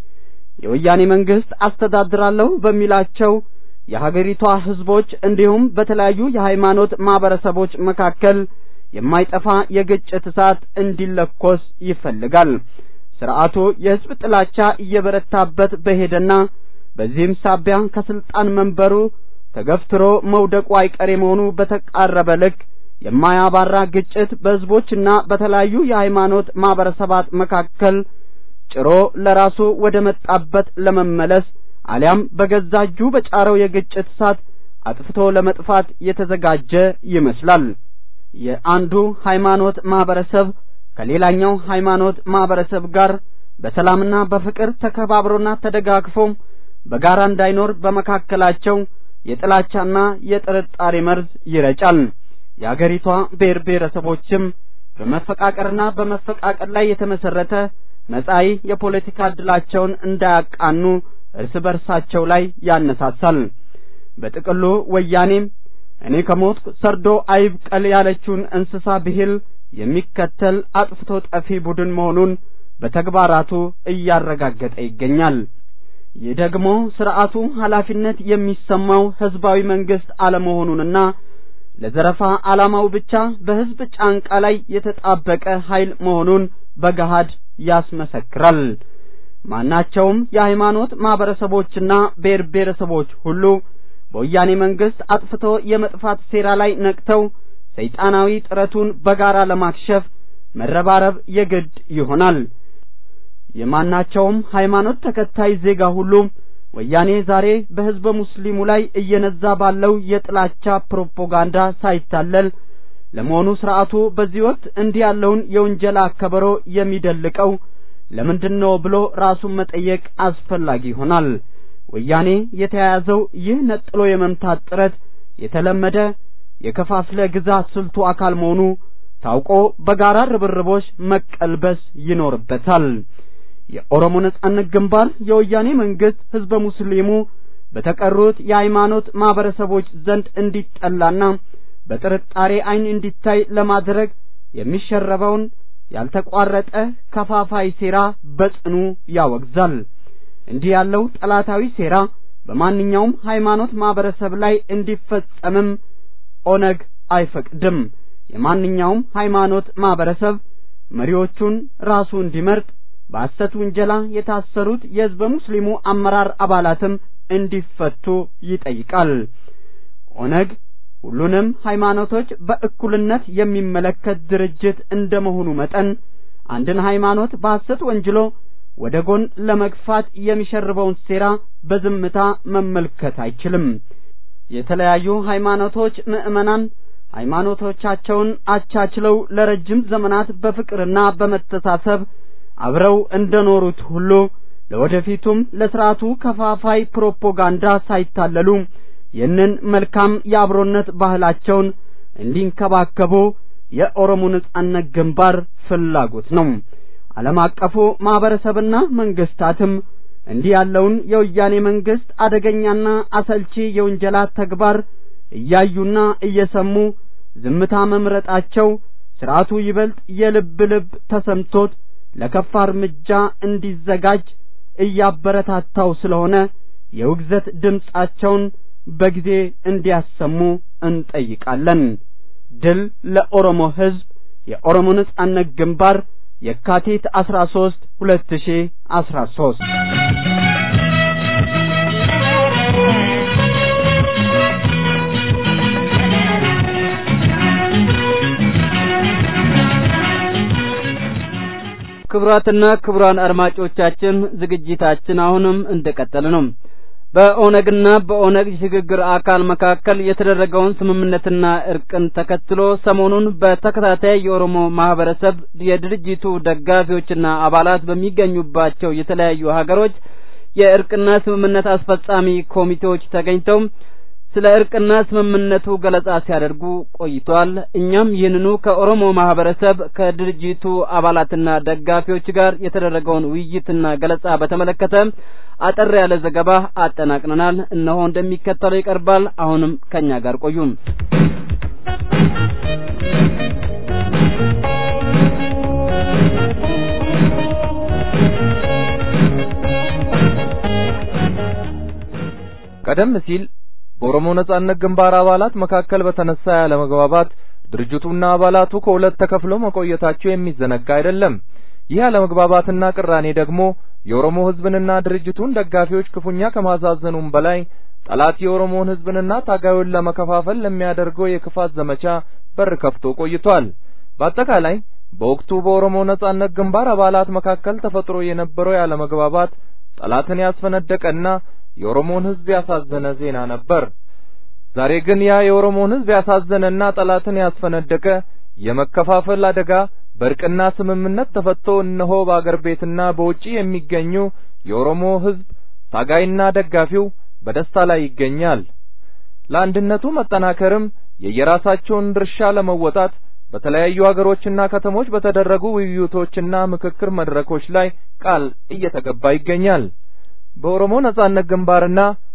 Speaker 1: የወያኔ መንግስት አስተዳድራለሁ በሚላቸው የሀገሪቷ ህዝቦች እንዲሁም በተለያዩ የሃይማኖት ማህበረሰቦች መካከል የማይጠፋ የግጭት እሳት እንዲለኮስ ይፈልጋል። ሥርዓቱ የህዝብ ጥላቻ እየበረታበት በሄደና በዚህም ሳቢያ ከስልጣን መንበሩ ተገፍትሮ መውደቁ አይቀሬ መሆኑ በተቃረበ ልክ የማያባራ ግጭት በህዝቦችና በተለያዩ የሃይማኖት ማህበረሰባት መካከል ጭሮ ለራሱ ወደ መጣበት ለመመለስ አሊያም በገዛ እጁ በጫረው የግጭት እሳት አጥፍቶ ለመጥፋት የተዘጋጀ ይመስላል። የአንዱ ሃይማኖት ማህበረሰብ ከሌላኛው ሃይማኖት ማህበረሰብ ጋር በሰላምና በፍቅር ተከባብሮና ተደጋግፎ በጋራ እንዳይኖር በመካከላቸው የጥላቻና የጥርጣሬ መርዝ ይረጫል። የአገሪቷ ብሔር ብሔረሰቦችም በመፈቃቀርና በመፈቃቀር ላይ የተመሰረተ መጻኢ የፖለቲካ ዕድላቸውን እንዳያቃኑ እርስ በርሳቸው ላይ ያነሳሳል። በጥቅሉ ወያኔ እኔ ከሞት ሰርዶ አይብቀል ያለችውን እንስሳ ብሂል የሚከተል አጥፍቶ ጠፊ ቡድን መሆኑን በተግባራቱ እያረጋገጠ ይገኛል። ይህ ደግሞ ስርዓቱ ኃላፊነት የሚሰማው ህዝባዊ መንግስት አለመሆኑንና ለዘረፋ ዓላማው ብቻ በህዝብ ጫንቃ ላይ የተጣበቀ ኃይል መሆኑን በገሃድ ያስመሰክራል። ማናቸውም የሃይማኖት ማህበረሰቦችና ብሔር ብሔረሰቦች ሁሉ በወያኔ መንግስት አጥፍቶ የመጥፋት ሴራ ላይ ነቅተው ሰይጣናዊ ጥረቱን በጋራ ለማክሸፍ መረባረብ የግድ ይሆናል። የማናቸውም ሃይማኖት ተከታይ ዜጋ ሁሉ ወያኔ ዛሬ በህዝበ ሙስሊሙ ላይ እየነዛ ባለው የጥላቻ ፕሮፓጋንዳ ሳይታለል ለመሆኑ ስርዓቱ በዚህ ወቅት እንዲህ ያለውን የወንጀል አከበሮ የሚደልቀው ለምንድነው ብሎ ራሱን መጠየቅ አስፈላጊ ይሆናል። ወያኔ የተያያዘው ይህ ነጥሎ የመምታት ጥረት የተለመደ የከፋፍለ ግዛት ስልቱ አካል መሆኑ ታውቆ በጋራ ርብርቦች መቀልበስ ይኖርበታል። የኦሮሞ ነጻነት ግንባር የወያኔ መንግስት ህዝበ ሙስሊሙ በተቀሩት የሃይማኖት ማህበረሰቦች ዘንድ እንዲጠላና በጥርጣሬ አይን እንዲታይ ለማድረግ የሚሸረበውን ያልተቋረጠ ከፋፋይ ሴራ በጽኑ ያወግዛል። እንዲህ ያለው ጠላታዊ ሴራ በማንኛውም ሃይማኖት ማህበረሰብ ላይ እንዲፈጸምም ኦነግ አይፈቅድም። የማንኛውም ሃይማኖት ማህበረሰብ መሪዎቹን ራሱ እንዲመርጥ በሐሰት ወንጀላ የታሰሩት የህዝበ ሙስሊሙ አመራር አባላትም እንዲፈቱ ይጠይቃል። ኦነግ ሁሉንም ሃይማኖቶች በእኩልነት የሚመለከት ድርጅት እንደመሆኑ መጠን አንድን ሃይማኖት በሐሰት ወንጅሎ ወደ ጎን ለመግፋት የሚሸርበውን ሴራ በዝምታ መመልከት አይችልም። የተለያዩ ሃይማኖቶች ምዕመናን ሃይማኖቶቻቸውን አቻችለው ለረጅም ዘመናት በፍቅርና በመተሳሰብ አብረው እንደኖሩት ሁሉ ለወደፊቱም ለስርዓቱ ከፋፋይ ፕሮፓጋንዳ ሳይታለሉ ይህንን መልካም የአብሮነት ባህላቸውን እንዲንከባከቡ የኦሮሞ ነጻነት ግንባር ፍላጎት ነው። ዓለም አቀፉ ማህበረሰብና መንግስታትም እንዲህ ያለውን የወያኔ መንግስት አደገኛና አሰልቺ የወንጀላ ተግባር እያዩና እየሰሙ ዝምታ መምረጣቸው ስርዓቱ ይበልጥ የልብ ተሰምቶት ለከፋ እርምጃ እንዲዘጋጅ እያበረታታው ስለሆነ የውግዘት ድምጻቸውን በጊዜ እንዲያሰሙ እንጠይቃለን። ድል ለኦሮሞ ህዝብ! የኦሮሞ ነጻነት ግንባር የካቲት 13 2013
Speaker 7: ክቡራትና ክቡራን አድማጮቻችን ዝግጅታችን አሁንም እንደቀጠለ ነው። በኦነግና በኦነግ ሽግግር አካል መካከል የተደረገውን ስምምነትና እርቅን ተከትሎ ሰሞኑን በተከታታይ የኦሮሞ ማህበረሰብ የድርጅቱ ደጋፊዎችና አባላት በሚገኙባቸው የተለያዩ ሀገሮች የእርቅና ስምምነት አስፈጻሚ ኮሚቴዎች ተገኝተው ስለ እርቅና ስምምነቱ ገለጻ ሲያደርጉ ቆይቷል። እኛም ይህንኑ ከኦሮሞ ማህበረሰብ ከድርጅቱ አባላትና ደጋፊዎች ጋር የተደረገውን ውይይትና ገለጻ በተመለከተ አጠር ያለ ዘገባ አጠናቅነናል። እነሆ እንደሚከተለው ይቀርባል። አሁንም ከኛ ጋር ቆዩ።
Speaker 9: ቀደም ሲል በኦሮሞ ነጻነት ግንባር አባላት መካከል በተነሳ ያለመግባባት ድርጅቱና አባላቱ ከሁለት ተከፍለው መቆየታቸው የሚዘነጋ አይደለም። ይህ ያለመግባባትና ቅራኔ ደግሞ የኦሮሞ ህዝብንና ድርጅቱን ደጋፊዎች ክፉኛ ከማሳዘኑም በላይ ጠላት የኦሮሞን ህዝብንና ታጋዩን ለመከፋፈል ለሚያደርገው የክፋት ዘመቻ በር ከፍቶ ቆይቷል። በአጠቃላይ በወቅቱ በኦሮሞ ነጻነት ግንባር አባላት መካከል ተፈጥሮ የነበረው ያለመግባባት ጠላትን ያስፈነደቀና የኦሮሞን ህዝብ ያሳዘነ ዜና ነበር። ዛሬ ግን ያ የኦሮሞን ህዝብ ያሳዘነና ጠላትን ያስፈነደቀ የመከፋፈል አደጋ በእርቅና ስምምነት ተፈቶ እነሆ በአገር ቤትና በውጪ የሚገኙ የኦሮሞ ህዝብ ታጋይና ደጋፊው በደስታ ላይ ይገኛል። ለአንድነቱ መጠናከርም የየራሳቸውን ድርሻ ለመወጣት በተለያዩ ሀገሮችና ከተሞች በተደረጉ ውይይቶችና ምክክር መድረኮች ላይ ቃል እየተገባ ይገኛል። በኦሮሞ ነጻነት ግንባርና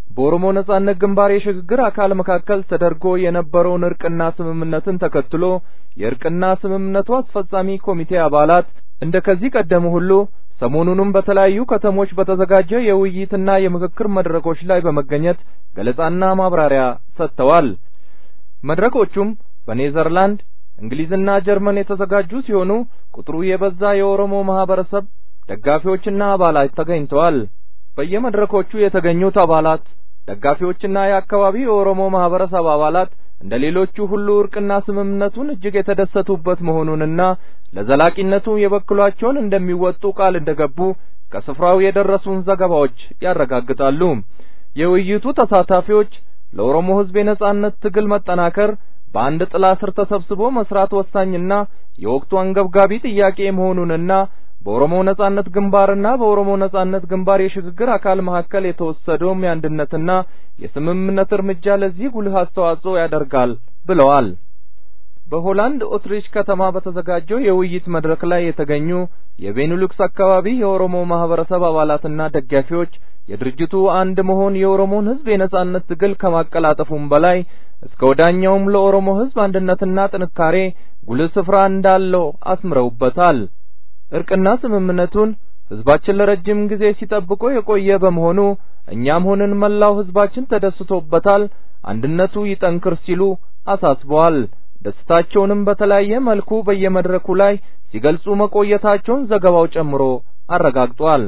Speaker 9: በኦሮሞ ነጻነት ግንባር የሽግግር አካል መካከል ተደርጎ የነበረውን እርቅና ስምምነትን ተከትሎ የእርቅና ስምምነቱ አስፈጻሚ ኮሚቴ አባላት እንደከዚህ ቀደሙ ሁሉ ሰሞኑንም በተለያዩ ከተሞች በተዘጋጀ የውይይትና የምክክር መድረኮች ላይ በመገኘት ገለጻና ማብራሪያ ሰጥተዋል። መድረኮቹም በኔዘርላንድ፣ እንግሊዝና ጀርመን የተዘጋጁ ሲሆኑ ቁጥሩ የበዛ የኦሮሞ ማህበረሰብ ደጋፊዎችና አባላት ተገኝተዋል። በየመድረኮቹ የተገኙት አባላት ደጋፊዎችና የአካባቢ የኦሮሞ ማህበረሰብ አባላት እንደሌሎቹ ሁሉ እርቅና ስምምነቱን እጅግ የተደሰቱበት መሆኑንና ለዘላቂነቱ የበኩላቸውን እንደሚወጡ ቃል እንደገቡ ከስፍራው የደረሱን ዘገባዎች ያረጋግጣሉ። የውይይቱ ተሳታፊዎች ለኦሮሞ ሕዝብ የነጻነት ትግል መጠናከር በአንድ ጥላ ስር ተሰብስቦ መስራት ወሳኝና የወቅቱ አንገብጋቢ ጥያቄ መሆኑንና በኦሮሞ ነጻነት ግንባርና በኦሮሞ ነጻነት ግንባር የሽግግር አካል መካከል የተወሰደው የአንድነትና የስምምነት እርምጃ ለዚህ ጉልህ አስተዋጽኦ ያደርጋል ብለዋል። በሆላንድ ኦትሪች ከተማ በተዘጋጀው የውይይት መድረክ ላይ የተገኙ የቤኑሉክስ አካባቢ የኦሮሞ ማህበረሰብ አባላትና ደጋፊዎች የድርጅቱ አንድ መሆን የኦሮሞን ሕዝብ የነጻነት ትግል ከማቀላጠፉም በላይ እስከ ወዳኛውም ለኦሮሞ ሕዝብ አንድነትና ጥንካሬ ጉልህ ስፍራ እንዳለው አስምረውበታል። እርቅና ስምምነቱን ሕዝባችን ለረጅም ጊዜ ሲጠብቆ የቆየ በመሆኑ እኛም ሆነን መላው ሕዝባችን ተደስቶበታል፣ አንድነቱ ይጠንክር ሲሉ አሳስበዋል። ደስታቸውንም በተለያየ መልኩ በየመድረኩ ላይ ሲገልጹ መቆየታቸውን ዘገባው ጨምሮ አረጋግጧል።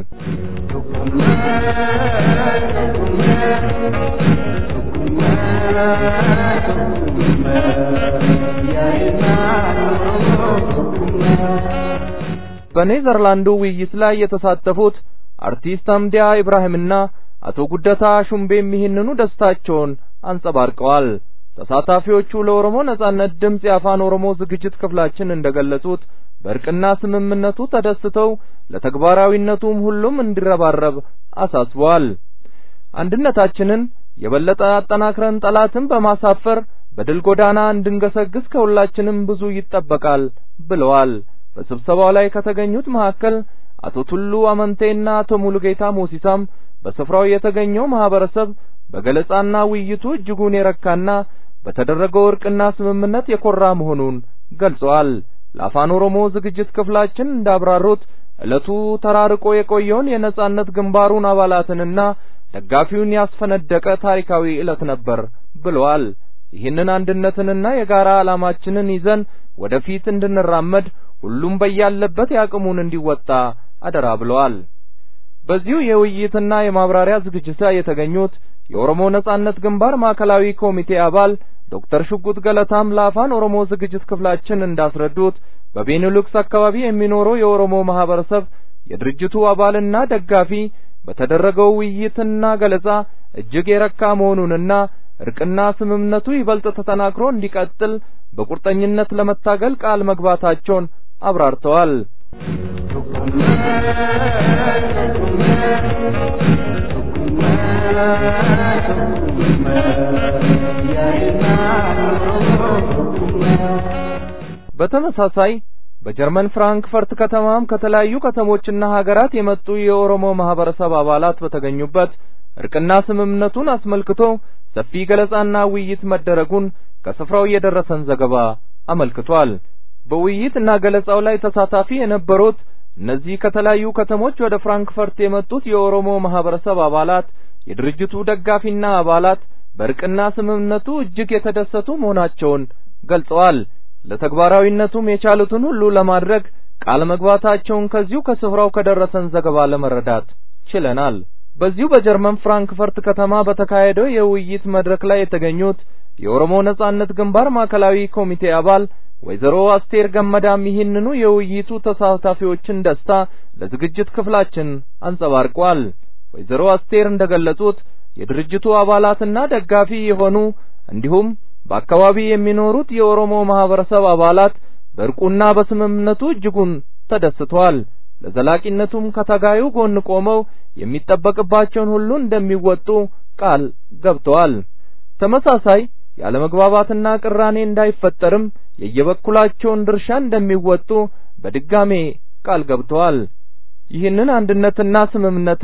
Speaker 9: በኔዘርላንዱ ውይይት ላይ የተሳተፉት አርቲስት አምዲያ ኢብራሂምና አቶ ጉደታ ሹምቤም ይህንኑ ደስታቸውን አንጸባርቀዋል። ተሳታፊዎቹ ለኦሮሞ ነጻነት ድምጽ የአፋን ኦሮሞ ዝግጅት ክፍላችን እንደገለጹት በእርቅና ስምምነቱ ተደስተው ለተግባራዊነቱም ሁሉም እንዲረባረብ አሳስበዋል። አንድነታችንን የበለጠ አጠናክረን ጠላትን በማሳፈር በድል ጎዳና እንድንገሰግስ ከሁላችንም ብዙ ይጠበቃል ብለዋል። በስብሰባው ላይ ከተገኙት መካከል አቶ ቱሉ አመንቴና አቶ ሙሉጌታ ሞሲሳም በስፍራው የተገኘው ማህበረሰብ በገለጻና ውይይቱ እጅጉን የረካና በተደረገው እርቅና ስምምነት የኮራ መሆኑን ገልጸዋል። ለአፋን ኦሮሞ ዝግጅት ክፍላችን እንዳብራሩት ዕለቱ ተራርቆ የቆየውን የነጻነት ግንባሩን አባላትንና ደጋፊውን ያስፈነደቀ ታሪካዊ ዕለት ነበር ብለዋል። ይህንን አንድነትንና የጋራ ዓላማችንን ይዘን ወደፊት እንድንራመድ ሁሉም በያለበት ያቅሙን እንዲወጣ አደራ ብለዋል። በዚሁ የውይይትና የማብራሪያ ዝግጅት ላይ የተገኙት የኦሮሞ ነጻነት ግንባር ማዕከላዊ ኮሚቴ አባል ዶክተር ሽጉጥ ገለታም ለአፋን ኦሮሞ ዝግጅት ክፍላችን እንዳስረዱት በቤኑሉክስ አካባቢ የሚኖረው የኦሮሞ ማህበረሰብ የድርጅቱ አባልና ደጋፊ በተደረገው ውይይትና ገለጻ እጅግ የረካ መሆኑንና እርቅና ስምምነቱ ይበልጥ ተጠናክሮ እንዲቀጥል በቁርጠኝነት ለመታገል ቃል መግባታቸውን አብራርተዋል። በተመሳሳይ በጀርመን ፍራንክፈርት ከተማም ከተለያዩ ከተሞችና ሀገራት የመጡ የኦሮሞ ማህበረሰብ አባላት በተገኙበት እርቅና ስምምነቱን አስመልክቶ ሰፊ ገለጻና ውይይት መደረጉን ከስፍራው የደረሰን ዘገባ አመልክቷል። በውይይትና ገለጻው ላይ ተሳታፊ የነበሩት እነዚህ ከተለያዩ ከተሞች ወደ ፍራንክፈርት የመጡት የኦሮሞ ማህበረሰብ አባላት የድርጅቱ ደጋፊና አባላት በእርቅና ስምምነቱ እጅግ የተደሰቱ መሆናቸውን ገልጸዋል። ለተግባራዊነቱም የቻሉትን ሁሉ ለማድረግ ቃል መግባታቸውን ከዚሁ ከስፍራው ከደረሰን ዘገባ ለመረዳት ችለናል። በዚሁ በጀርመን ፍራንክፈርት ከተማ በተካሄደው የውይይት መድረክ ላይ የተገኙት የኦሮሞ ነጻነት ግንባር ማዕከላዊ ኮሚቴ አባል ወይዘሮ አስቴር ገመዳም ይህንኑ የውይይቱ ተሳታፊዎችን ደስታ ለዝግጅት ክፍላችን አንጸባርቀዋል። ወይዘሮ አስቴር እንደገለጹት የድርጅቱ አባላትና ደጋፊ የሆኑ እንዲሁም በአካባቢ የሚኖሩት የኦሮሞ ማህበረሰብ አባላት በእርቁና በስምምነቱ እጅጉን ተደስተዋል። ለዘላቂነቱም ከታጋዩ ጎን ቆመው የሚጠበቅባቸውን ሁሉ እንደሚወጡ ቃል ገብተዋል። ተመሳሳይ ያለመግባባትና ቅራኔ እንዳይፈጠርም የየበኩላቸውን ድርሻ እንደሚወጡ በድጋሜ ቃል ገብተዋል። ይህንን አንድነትና ስምምነትን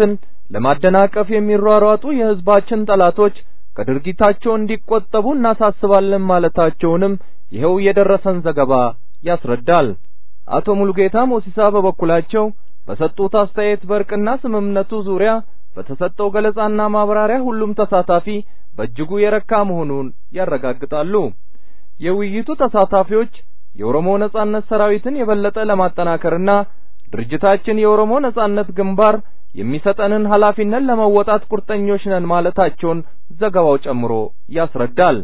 Speaker 9: ለማደናቀፍ የሚሯሯጡ የህዝባችን ጠላቶች ከድርጊታቸው እንዲቆጠቡ እናሳስባለን ማለታቸውንም ይኸው የደረሰን ዘገባ ያስረዳል። አቶ ሙሉጌታ ሞሲሳ በበኩላቸው በሰጡት አስተያየት በእርቅና ስምምነቱ ዙሪያ በተሰጠው ገለጻና ማብራሪያ ሁሉም ተሳታፊ በእጅጉ የረካ መሆኑን ያረጋግጣሉ። የውይይቱ ተሳታፊዎች የኦሮሞ ነጻነት ሰራዊትን የበለጠ ለማጠናከርና ድርጅታችን የኦሮሞ ነጻነት ግንባር የሚሰጠንን ኃላፊነት ለመወጣት ቁርጠኞች ነን ማለታቸውን ዘገባው ጨምሮ ያስረዳል።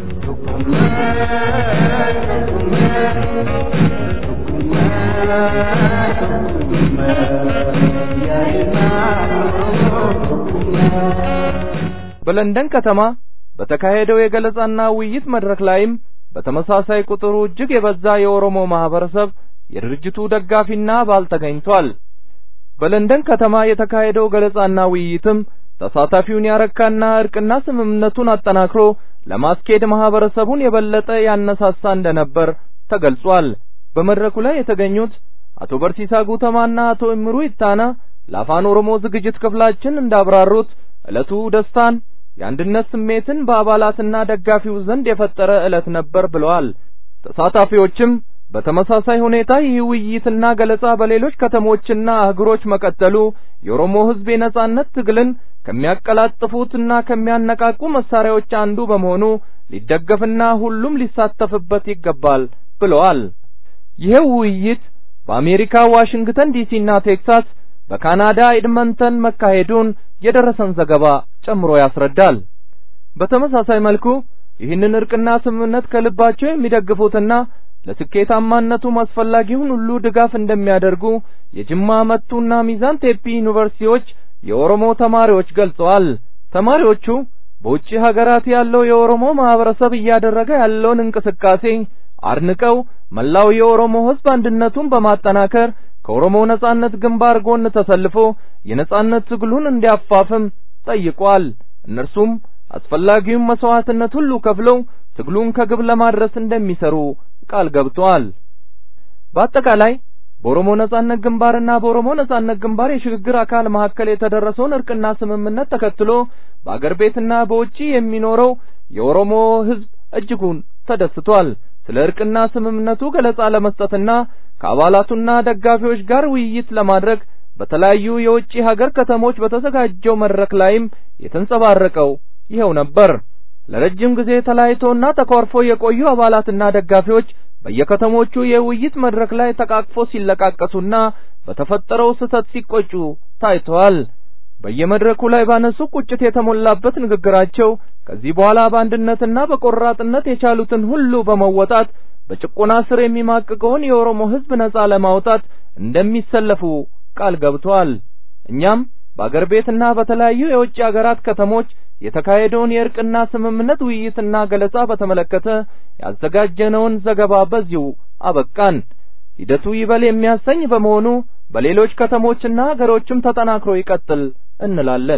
Speaker 9: በለንደን ከተማ በተካሄደው የገለጻና ውይይት መድረክ ላይም በተመሳሳይ ቁጥሩ እጅግ የበዛ የኦሮሞ ማህበረሰብ የድርጅቱ ደጋፊና አባል ተገኝቷል። በለንደን ከተማ የተካሄደው ገለጻና ውይይትም ተሳታፊውን ያረካና እርቅና ስምምነቱን አጠናክሮ ለማስኬድ ማህበረሰቡን የበለጠ ያነሳሳ እንደነበር ተገልጿል። በመድረኩ ላይ የተገኙት አቶ በርሲሳ ጉተማና አቶ እምሩ ይታና ለአፋን ኦሮሞ ዝግጅት ክፍላችን እንዳብራሩት ዕለቱ ደስታን የአንድነት ስሜትን በአባላትና ደጋፊው ዘንድ የፈጠረ ዕለት ነበር ብለዋል። ተሳታፊዎችም በተመሳሳይ ሁኔታ ይህ ውይይትና ገለጻ በሌሎች ከተሞችና አህጉሮች መቀጠሉ የኦሮሞ ሕዝብ የነጻነት ትግልን ከሚያቀላጥፉትና ከሚያነቃቁ መሳሪያዎች አንዱ በመሆኑ ሊደገፍና ሁሉም ሊሳተፍበት ይገባል ብለዋል። ይህ ውይይት በአሜሪካ ዋሽንግተን ዲሲና ቴክሳስ፣ በካናዳ ኤድመንተን መካሄዱን የደረሰን ዘገባ ጨምሮ ያስረዳል። በተመሳሳይ መልኩ ይህንን እርቅና ስምምነት ከልባቸው የሚደግፉትና ለስኬታማነቱ አስፈላጊውን ሁሉ ድጋፍ እንደሚያደርጉ የጅማ መቱና ሚዛን ቴፒ ዩኒቨርሲቲዎች የኦሮሞ ተማሪዎች ገልጸዋል። ተማሪዎቹ በውጭ ሀገራት ያለው የኦሮሞ ማህበረሰብ እያደረገ ያለውን እንቅስቃሴ አድንቀው መላው የኦሮሞ ሕዝብ አንድነቱን በማጠናከር ከኦሮሞ ነጻነት ግንባር ጎን ተሰልፎ የነጻነት ትግሉን እንዲያፋፍም ጠይቋል። እነርሱም አስፈላጊውን መስዋዕትነት ሁሉ ከፍለው ትግሉን ከግብ ለማድረስ እንደሚሰሩ ቃል ገብተዋል። በአጠቃላይ በኦሮሞ ነጻነት ግንባርና በኦሮሞ ነጻነት ግንባር የሽግግር አካል መካከል የተደረሰውን እርቅና ስምምነት ተከትሎ በአገር ቤትና በውጪ የሚኖረው የኦሮሞ ሕዝብ እጅጉን ተደስቷል። ስለ እርቅና ስምምነቱ ገለጻ ለመስጠትና ከአባላቱና ደጋፊዎች ጋር ውይይት ለማድረግ በተለያዩ የውጪ ሀገር ከተሞች በተዘጋጀው መድረክ ላይም የተንጸባረቀው ይኸው ነበር። ለረጅም ጊዜ ተለያይተውና ተኮርፎ የቆዩ አባላትና ደጋፊዎች በየከተሞቹ የውይይት መድረክ ላይ ተቃቅፎ ሲለቃቀሱና በተፈጠረው ስህተት ሲቆጩ ታይተዋል። በየመድረኩ ላይ ባነሱ ቁጭት የተሞላበት ንግግራቸው ከዚህ በኋላ በአንድነትና በቆራጥነት የቻሉትን ሁሉ በመወጣት በጭቆና ስር የሚማቅቀውን የኦሮሞ ሕዝብ ነጻ ለማውጣት እንደሚሰለፉ ቃል ገብተዋል። እኛም በአገር ቤትና በተለያዩ የውጭ ሀገራት ከተሞች የተካሄደውን የእርቅና ስምምነት ውይይትና ገለጻ በተመለከተ ያዘጋጀነውን ዘገባ በዚሁ አበቃን። ሂደቱ ይበል የሚያሰኝ በመሆኑ በሌሎች ከተሞችና ሀገሮችም ተጠናክሮ ይቀጥል እንላለን።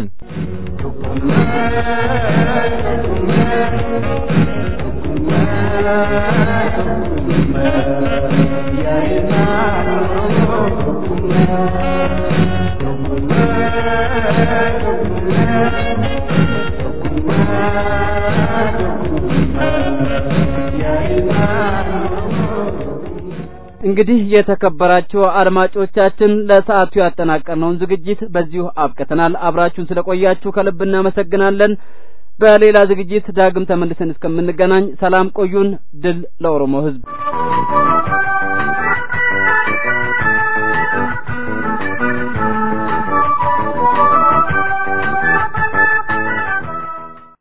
Speaker 7: እንግዲህ የተከበራችሁ አድማጮቻችን ለሰዓቱ ያጠናቀርነውን ዝግጅት በዚሁ አብቅተናል። አብራችሁን ስለቆያችሁ ከልብ እናመሰግናለን። በሌላ ዝግጅት ዳግም ተመልሰን እስከምንገናኝ ሰላም ቆዩን። ድል ለኦሮሞ ሕዝብ።